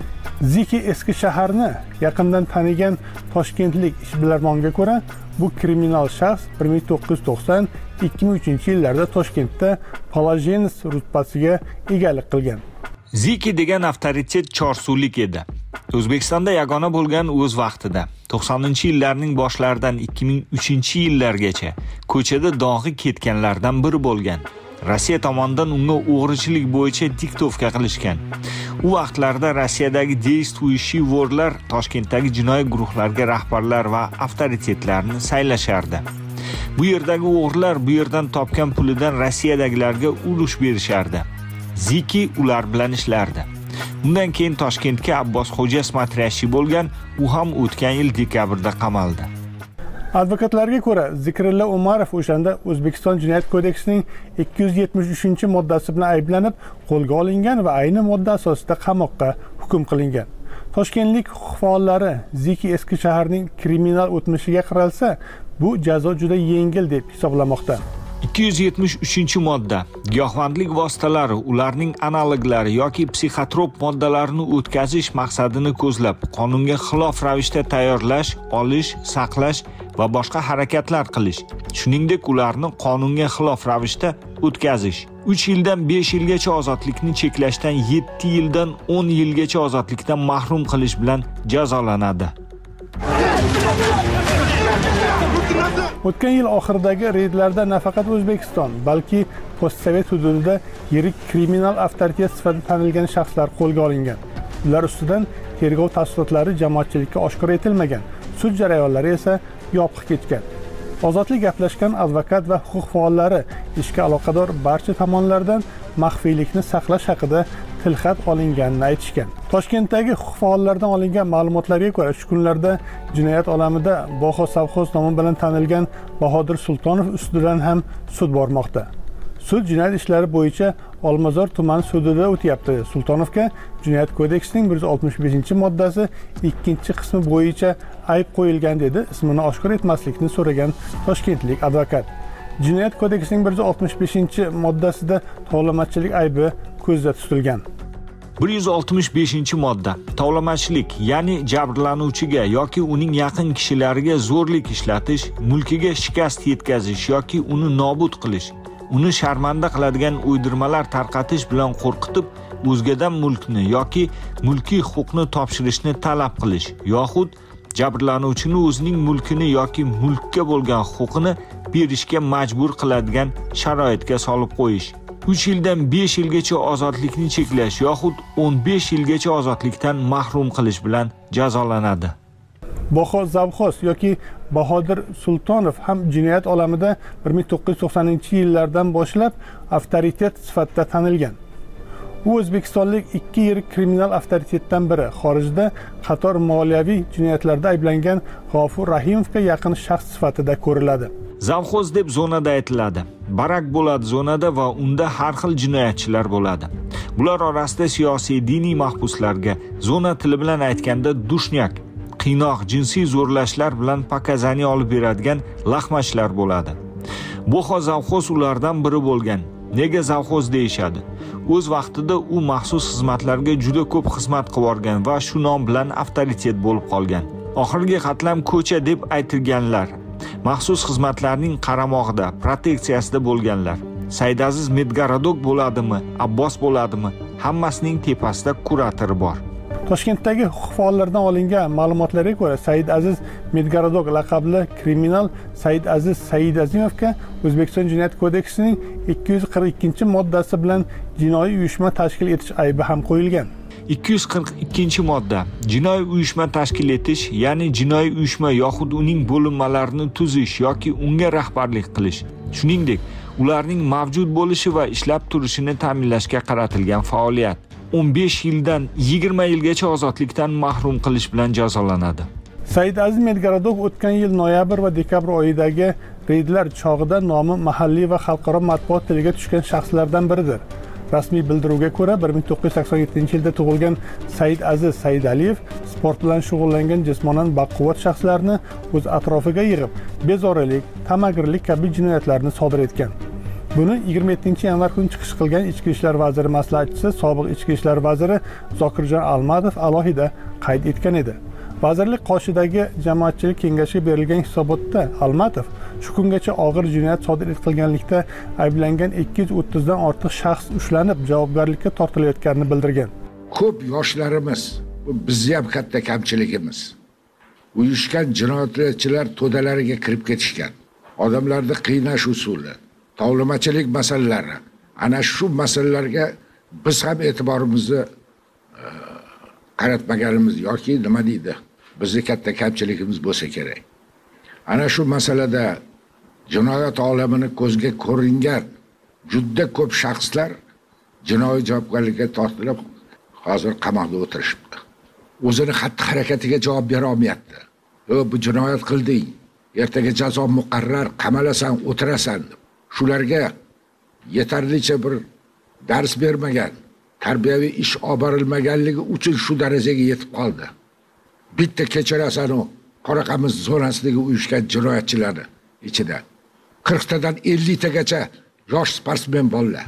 Ziki eski shaharni yaqindan tanigan toshkentlik ishbilarmonga ko'ra, bu kriminal shaxs bir ming to'qqiz yuz to'qson ikki ming uchinchi yillarda Toshkentda Palajenis rutbasiga egalik qilgan. Ziki degan avtoritet chorsulik edi. O'zbekistonda yagona bo'lgan o'z vaqtida to'qsoninchi yillarning boshlaridan ikki ming uchinchi yillargacha ko'chada dog'i ketganlardan biri bo'lgan. Rossiya tomonidan unga o'g'richilik bo'yicha diktovka qilishgan. U vaqtlarda Rossiyadagi действующий vorlar Toshkentdagi jinoiy guruhlarga rahbarlar va avtoritetlarni saylashardi. Bu yerdagi o'g'rilar bu yerdan topgan pulidan Rossiyadagilarga ulush berishardi. Ziki ular bilan ishlardi. Undan keyin Toshkentga Abbos Xo'ja smatrashchi bo'lgan, u ham o'tgan yil dekabrda qamaldi. Advokatlarga ko'ra, Zikrilla Umarov o'shanda O'zbekiston Jinoyat kodeksining ikki yuz yetmish uchinchi moddasi bilan ayblanib qo'lga olingan va ayni modda asosida qamoqqa hukm qilingan. Toshkentlik huquq faollari Ziki eski shaharning kriminal o'tmishiga qaralsa, bu jazo juda yengil deb hisoblamoqda. ikki yuz yetmish uchinchi modda giyohvandlik vositalari, ularning analoglari yoki psixotrop moddalarini o'tkazish maqsadini ko'zlab, qonunga xilof ravishda tayyorlash, olish, saqlash va boshqa harakatlar qilish, shuningdek ularni qonunga xilof ravishda o'tkazish. uch yildan besh yilgacha ozodlikni cheklashdan yetti yildan o'n yilgacha ozodlikdan mahrum qilish bilan jazolanadi. O'tgan yil oxiridagi reydlarda nafaqat O'zbekiston, balki postsovet hududida yirik kriminal avtoritet sifatida tanilgan shaxslar qo'lga olingan. Ular ustidan tergov tafsilotlari jamoatchilikka oshkor etilmagan, sud jarayonlari esa yopiq ketgan. Ozodlik gaplashgan advokat va huquq faollari ishga aloqador barcha tomonlardan maxfiylikni saqlash haqida tilxat olinganini aytishgan. Toshkentdagi huquq faollaridan olingan ma'lumotlarga ko'ra, shu kunlarda jinoyat olamida Boxo Savxoz nomi bilan tanilgan Bahodir Sultonov ustidan ham sud bormoqda. Sud jinoyat ishlari bo'yicha Olmazor tuman sudida o'tyapti. Sultonovga Jinoyat kodeksining bir yuz oltmish beshinchi moddasi ikkinchi qismi bo'yicha ayb qo'yilgan dedi, ismini oshkor etmaslikni so'ragan toshkentlik advokat. Jinoyat kodeksining bir yuz oltmish beshinchi moddasida tovlamachilik aybi ko'zda tutilgan. bir yuz oltmish beshinchi modda tovlamachilik, ya'ni jabrlanuvchiga yoki uning yaqin kishilariga zo'rlik ishlatish, mulkiga shikast yetkazish yoki uni nobud qilish, uni sharmanda qiladigan uydirmalar tarqatish bilan qo'rqitib, o'zgadan mulkni yoki mulkiy huquqni topshirishni talab qilish, yoxud jabrlanuvchini o'zining mulkini yoki mulkka bo'lgan huquqini berishga majbur qiladigan sharoitga solib qo'yish. uch yildan besh yilgacha ozodlikni cheklash yoxud o'n besh yilgacha ozodlikdan mahrum qilish bilan jazolanadi. Boxo Zavxoz yoki Bahodir Sultonov ham jinoyat olamida bir ming to'qqiz yuz to'qsoninchi yillardan boshlab avtoritet sifatida tanilgan. U o'zbekistonlik ikki yirik kriminal avtoritetdan biri. Xorijda qator moliyaviy jinoyatlarda ayblangan G'ofur Rahimovga yaqin shaxs sifatida ko'riladi. Zavxoz deb zonada aytiladi. Barak bo'ladi zonada va unda har xil jinoyatchilar bo'ladi. Bular orasida siyosiy, diniy mahbuslarga, zona tili bilan aytganda dushnak, qiynoq, jinsiy zo'rlashlar bilan pakazani olib beradigan lahmashlar bo'ladi. Boho zavxoz ulardan biri bo'lgan. Nega zavxoz deyishadi? O'z vaqtida u maxsus xizmatlarga juda ko'p xizmat qilib va shu nom bilan avtoritet bo'lib qolgan. Oxirgi qatlam ko'cha deb aytilganlar. Maxsus xizmatlarning qaramog'ida, proteksiyasida bo'lganlar. Saidaziz Medgarodok bo'ladimi, Abbos bo'ladimi? Hammasining tepasida kuratori bor. Toshkentdagi huquq faollaridan olingan ma'lumotlarga ko'ra, Saidaziz Medgarodok laqabli kriminal Saidaziz Saidazimovga O'zbekiston Jinoyat kodeksining ikki yuz qirq ikkinchi moddasi bilan jinoiy uyushma tashkil etish aybi ham qo'yilgan. ikki yuz qirq ikkinchi modda jinoiy uyushma tashkil etish, ya'ni jinoiy uyushma yoxud uning bo'linmalarini tuzish yoki unga rahbarlik qilish, shuningdek, ularning mavjud bo'lishi va ishlab turishini ta'minlashga qaratilgan faoliyat. o'n besh yildan yigirma yilgacha ozodlikdan mahrum qilish bilan jazolanadi. Saidaziz Medgarodok o'tgan yil noyabr va dekabr oyidagi reydlar chog'ida nomi mahalliy va xalqaro matbuot tiliga tushgan shaxslardan biridir. Rasmiy bildiruvga ko'ra, bir ming to'qqiz yuz sakson yettinchi yilda tug'ilgan Saidaziz Saidaliyev sport bilan shug'ullangan jismonan baquvvat shaxslarni o'z atrofiga yig'ib, bezorilik, tamagirlik kabi jinoyatlarni sodir etgan. Buni yigirma yettinchi yanvar kuni chiqish qilgan Ichki ishlar vaziri maslahatchisi, sobiq Ichki ishlar vaziri Zokirjon Almatov alohida qayd etgan edi. Vazirlik qoshidagi jamoatchilik kengashiga berilgan hisobotda Almatov shu kungacha og'ir jinoyat sodir etganlikda ayblangan ikki yuz o'ttizdan ortiq shaxs ushlanib, javobgarlikka tortilayotganini bildirgan. Ko'p yoshlarimiz, bu bizning ham katta kamchiligimiz. Uyushgan jinoyatchilar to'dalariga kirib ketishgan. Odamlarni qiynash usuli, tovlamachilik masalalari, ana shu masalalarga biz ham e'tiborimizni qaratmaganimiz yoki nima deydi, bizning katta kamchiligimiz bo'lsa kerak. Ana shu masalada jinoyat olamini ko'zga ko'ringan juda ko'p shaxslar jinoiy javobgarlikka tortilib, hozir qamoqda o'tirishibdi. O'zini xatti harakatiga javob bera olmayapti. "Yo, bu jinoyat qilding, ertaga jazo muqarrar, qamalasan, o'tirasan." Shularga yetarlicha bir dars bermagan, tarbiyaviy ish olib borilmaganligi uchun shu darajaga yetib qoldi. Bitta kechirasan u Qoraqamiz zonasidagi uyushgan jinoyatchilarni ichida qirq tadan ellik tagacha yosh sportsmen bolalar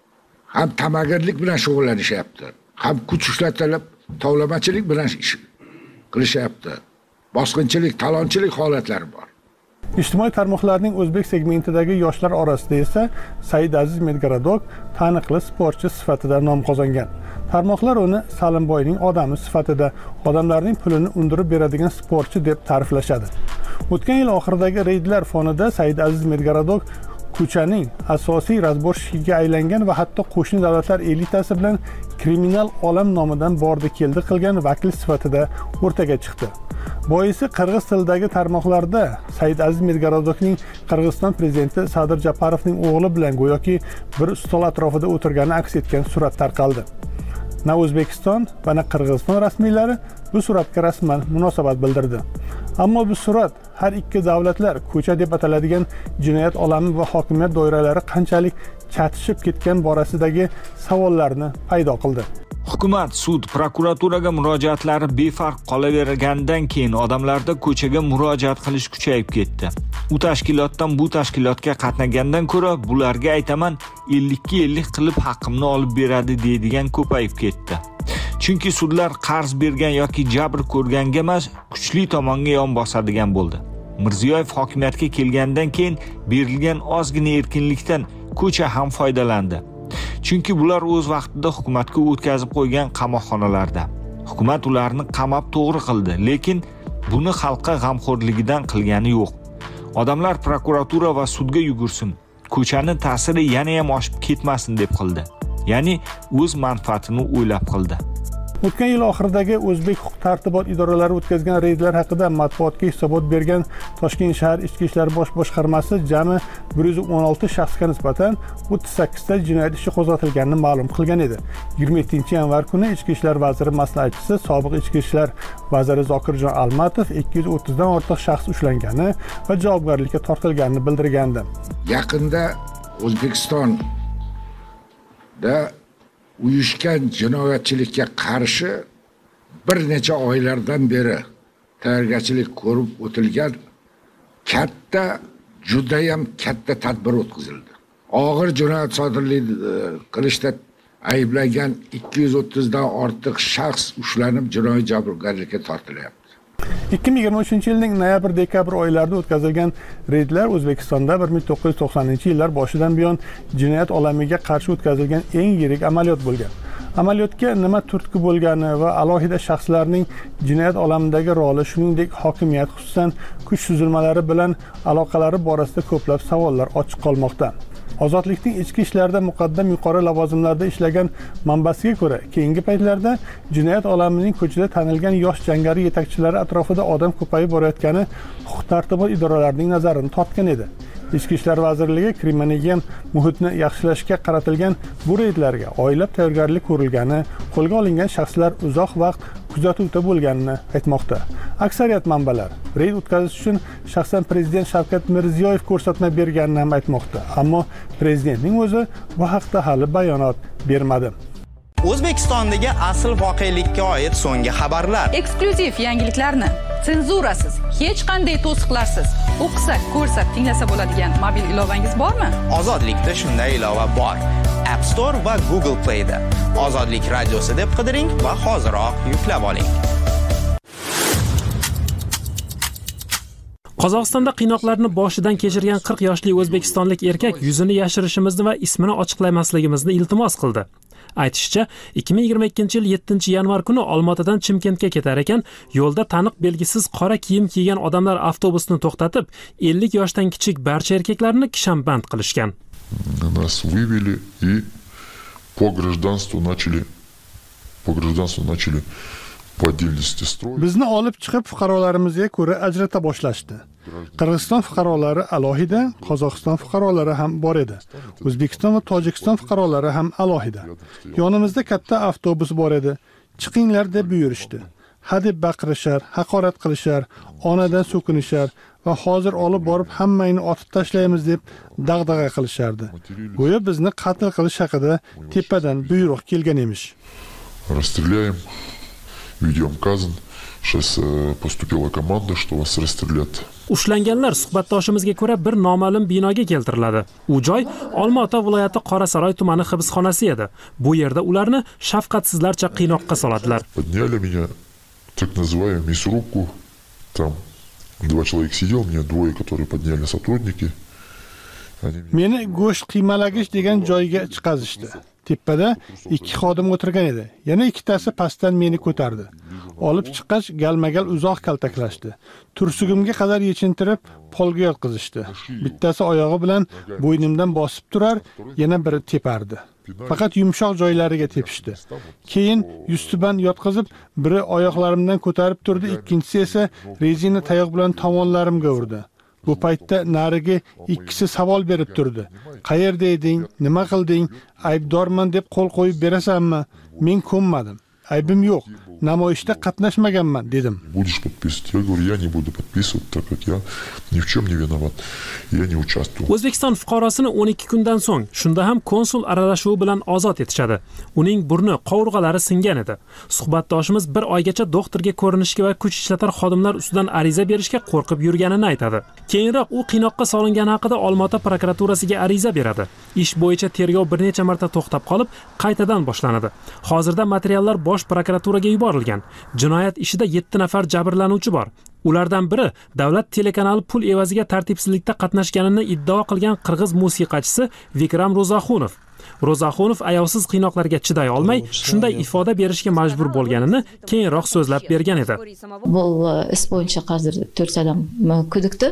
ham tamagirlik bilan shug'ullanishyapti, ham kuch ishlatilib tovlamachilik bilan ish qilishyapti. Bosqinchilik, talonchilik holatlari bor. Ijtimoiy tarmoqlarning o'zbek segmentidagi yoshlar orasida esa Saidaziz Medgarodok taniqli sportchi sifatida nom qozongan. Tarmoqlar uni Salimboyning odami sifatida odamlarning pulini undirib beradigan sportchi deb ta'riflashadi. O'tgan yil oxiridagi reydlar fonida Saidaziz Medgarodok ko'chaning asosiy razboshchiga aylangan va hatto qo'shni davlatlar elitasi bilan kriminal olam nomidan bordi keldi qilgan vakil sifatida o'rtaga chiqdi. Boisi qirg'iz tilidagi tarmoqlarda Saidaziz Medgarodokning Qirg'iziston prezidenti Sadir Japarovning o'g'li bilan go'yoki bir stol atrofida o'tirgani aks etgan surat tarqaldi. Na O'zbekiston va na Qirg'iziston rasmiylari bu suratga rasman munosabat bildirdi. Ammo bu surat har ikki davlatlar ko'cha deb ataladigan jinoyat olami va hokimiyat doiralari qanchalik chatishib ketgan borasidagi savollarni paydo qildi. Hukumat, sud, prokuraturaga murojaatlari befarq qolavergandan keyin odamlarda ko'chaga murojaat qilish kuchayib ketdi. U tashkilotdan bu tashkilotga qatnagandan ko'ra, bularga aytaman ellikka ellik qilib haqqimni olib beradi deydigan ko'payib ketdi. Chunki sudlar qarz bergan yoki jabr ko'rganga emas, kuchli tomonga yon bosadigan bo'ldi. Mirziyoyev hokimiyatga kelgandan keyin berilgan ozgina erkinlikdan ko'cha ham foydalandi. Chunki bular o'z vaqtida hukumatga o'tkazib qo'ygan qamoqxonalarda. Hukumat ularni qamab to'g'ri qildi, lekin buni xalqqa g'amxo'rligidan qilgani yo'q. Odamlar prokuratura va sudga yugursin, ko'chani ta'siri yana ham oshib ketmasin deb qildi. Ya'ni o'z manfaatini o'ylab qildi. O'tgan yil oxiridagi o'zbek huquq tartibot idoralari o'tkazgan reydlar haqida matbuotga hisobot bergan Toshkent shahar Ichki ishlar bosh boshqarmasi jami bir yuz o'n olti shaxsga nisbatan o'ttiz sakkizta jinoyat ishi qo'zg'atilganini ma'lum qilgan edi. yigirma yettinchi yanvar kuni Ichki ishlar vaziri maslahatchisi, sobiq Ichki ishlar vaziri Zokirjon Almatov ikki yuz o'ttizdan ortiq shaxs ushlangani va javobgarlikka tortilganini bildirgandi. Yaqinda O'zbekistonda uyushgan jinoyatchilikka qarshi bir necha oylardan beri tayyorgarchilik ko'rib o'tilgan katta juda ham katta tadbir o'tkazildi. Og'ir jinoyat sodir qilishda ayblangan ikki yuz o'ttizdan ortiq shaxs ushlanib jinoiy javobgarlikka tortilyapti. ikki ming yigirma uchinchi yilning noyabr-dekabr oylarida o'tkazilgan reydlar O'zbekistonda bir ming to'qqiz yuz to'qsoninchi yillar boshidan buyon jinoyat olamiga qarshi o'tkazilgan eng yirik amaliyot bo'lgan. Amaliyotga nima turtki bo'lgani va alohida shaxslarning jinoyat olamidagi roli, shuningdek hokimiyat, xususan kuch tuzilmalari bilan aloqalari borasida ko'plab savollar ochiq qolmoqda. Ozodlikning ichki ishlarida muqaddam yuqori lavozimlarda ishlagan manbasiga ko'ra, keyingi paytlarda jinoyat olamining ko'chada tanilgan yosh jangari yetakchilari atrofida odam ko'payib borayotgani huquq-tartibot idoralarining nazarini tortgan edi. Ichki ishlar vazirligi kriminogen muhitni yaxshilashga qaratilgan bu reydlarga oylab tayyorgarlik ko'rilgani, qo'lga olingan shaxslar uzoq vaqt kuzatuvda bo'lganini aytmoqda. Aksariyat manbalar reyd o'tkazish uchun shaxsan prezident Shavkat Mirziyoyev ko'rsatma berganini ham aytmoqda. Ammo prezidentning o'zi bu haqda hali bayonot bermadi. O'zbekistondagi asl voqelikka oid so'nggi xabarlar. Eksklyuziv yangiliklarni senzurasiz, hech qanday to'siqlarsiz o'qisak, ko'rsak, tinglasa bo'ladigan mobil ilovangiz bormi? Ozodlikda shunday ilova bor. App Store va Google Play da. Ozodlik radiosi deb qidiring va hoziroq yuklab oling. Qozog'istonda qiynoqlarni boshidan kechirgan qirq yoshli o'zbekistonlik erkak yuzini yashirishimizni va ismini ochiqlamasligimizni iltimos qildi. Aytishicha, ikki ming yigirma ikkinchi yil yettinchi yanvar kuni Olmaotadan Chimkentga ketar ekan, yo'lda taniq belgisiz qora kiyim kiygan odamlar avtobusni to'xtatib, ellik yoshdan kichik barcha erkaklarni kishamband qilishgan. Нас вывели и по гражданству начали по гражданству начали по отдельности строить. Bizni olib chiqib fuqarolarimizga ko'ra ajrata boshlashdi. Qirg'iziston fuqarolari alohida, Qozog'iston fuqarolari ham bor edi. O'zbekiston va Tojikiston fuqarolari ham alohida. Yonimizda katta avtobus bor edi. Chiqinglar deb buyurishdi. Hadeb baqirishar, haqorat qilishar, onadan so'kinishar va hozir olib borib hammangni otib tashlaymiz deb dag'dag'a qilishardi. Go'yo bizni qatl qilish haqida tepadan buyruq kelgan emish. Расстреляем. Ведем казнь. Сейчас поступила команда, что вас расстрелят. Ushlanganlar suhbatdoshimizga ko'ra bir noma'lum binoga keltiriladi. U joy Olmaota viloyati Qorasaroy tumani hibsxonasi edi. Bu yerda ularni shafqatsizlarcha qiynoqqa soladilar. Подняли меня, так называемую мясорубку. Там два человека сидел, меня двое, которые подняли сотрудники. Meni go'sht qiymalagich degan joyga chiqazishdi. Tepada ikki xodim o'tirgan edi. Yana ikkitasi pastdan meni ko'tardi. Olib chiqqach, galmagal uzoq kaltaklashdi. Tursugimga qadar yechintirib, polga yotqizishdi. Bittasi oyog'i bilan bo'ynimdan bosib turar, yana biri tepardi. Faqat yumshoq joylariga tepishdi. Keyin yustiban yotqizib, biri oyoqlarimdan ko'tarib turdi, ikkinchisi esa rezina tayoq bilan tomonlarimga urdi. Bu paytda narigi ikkisi savol berib turdi. Qayerda eding? Nima qilding? Aybdorman deb qo'l qo'yib berasanmi? Men ko'nmadim. Aybim yo'q. Namoyishda qatnashmaganman dedim. Будешь подписывать? Я говорю, я не буду подписывать, так как я ни в чем не виноват. Я не участвую. O'zbekiston fuqarosini o'n ikki kundan so'ng shunda ham konsul aralashuvi bilan ozod etishadi. Uning burni, qovurg'alari singan edi. Suhbatdoshimiz bir oygacha doktorga ko'rinishga va kuch ishlatar xodimlar ustidan ariza berishga qo'rqib yurganini aytadi. Keyinroq u qiynoqqa solingani haqida Olmaota prokuraturasiga ariza beradi. Ish bo'yicha tergov bir necha marta to'xtab qolib, qaytadan boshlanadi. Hozirda materiallar bosh prokuraturaga yuborilgan. Jinoyat ishida yetti nafar jabrlanuvchi bor. Ulardan biri davlat telekanali pul evaziga tartibsizlikda qatnashganini iddao qilgan qirg'iz musiqachisi Vikram Ro'zaxunov. Ro'zaxunov ayovsiz qiynoqlarga chiday olmay, shunday ifoda berishga majbur bo'lganini keyinroq so'zlab bergan edi. Bu ish bo'yicha hozir to'rt odam kudikdi.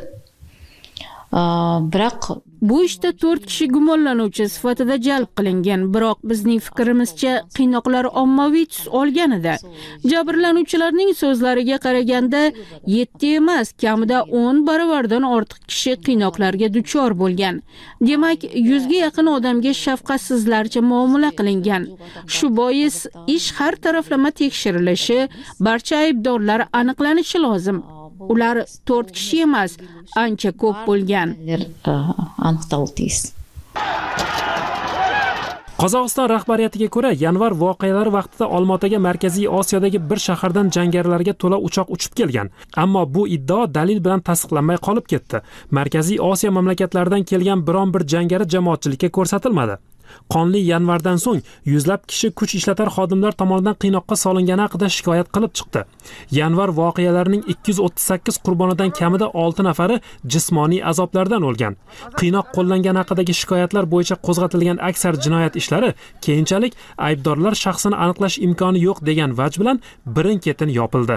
Biroq bu ishda to'rt kishi gumonlanuvchi sifatida jalb qilingan, biroq bizning fikrimizcha qiynoqlar ommaviy tus olganida. Jabrlanuvchilarning so'zlariga qaraganda yetti emas, kamida o'n baravardan ortiq kishi qiynoqlarga duchor bo'lgan. Demak, yuzga yaqin odamga shafqatsizlarcha muomala qilingan. Shu bois ish har taraflama tekshirilishi, barcha aybdorlar aniqlanishi lozim. Ular to'rt kishi emas, ancha ko'p bo'lgan. Qozog'iston rahbariyatiga ko'ra, yanvar voqealari vaqtida Olmaotaga Markaziy Osiyodagi bir shahardan jangarilarga to'la uchoq uchib kelgan. Ammo bu iddao dalil bilan tasdiqlanmay qolib ketdi. Markaziy Osiyo mamlakatlaridan kelgan biron bir jangari jamoatchilikka ko'rsatilmadi. Qonli yanvardan so'ng yuzlab kishi kuch ishlatar xodimlar tomonidan qiynoqqa solingani haqida shikoyat qilib chiqdi. Yanvar voqealarining ikki yuz o'ttiz sakkiz qurbonidan kamida olti nafari jismoniy azoblardan o'lgan. Qiynoq qo'llangani haqidagi shikoyatlar bo'yicha qo'zg'atilgan aksar jinoyat ishlari keyinchalik aybdorlar shaxsini aniqlash imkoni yo'q degan vaj bilan birin-ketin yopildi.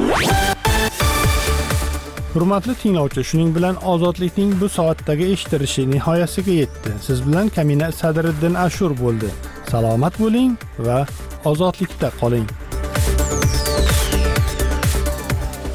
Hurmatli tinglovchi, shuning bilan ozodlikning bu soatdagi eshitilishi nihoyasiga yetdi. Siz bilan Kamina Sadriddin Ashur bo'ldi. Salomat bo'ling va ozodlikda qoling.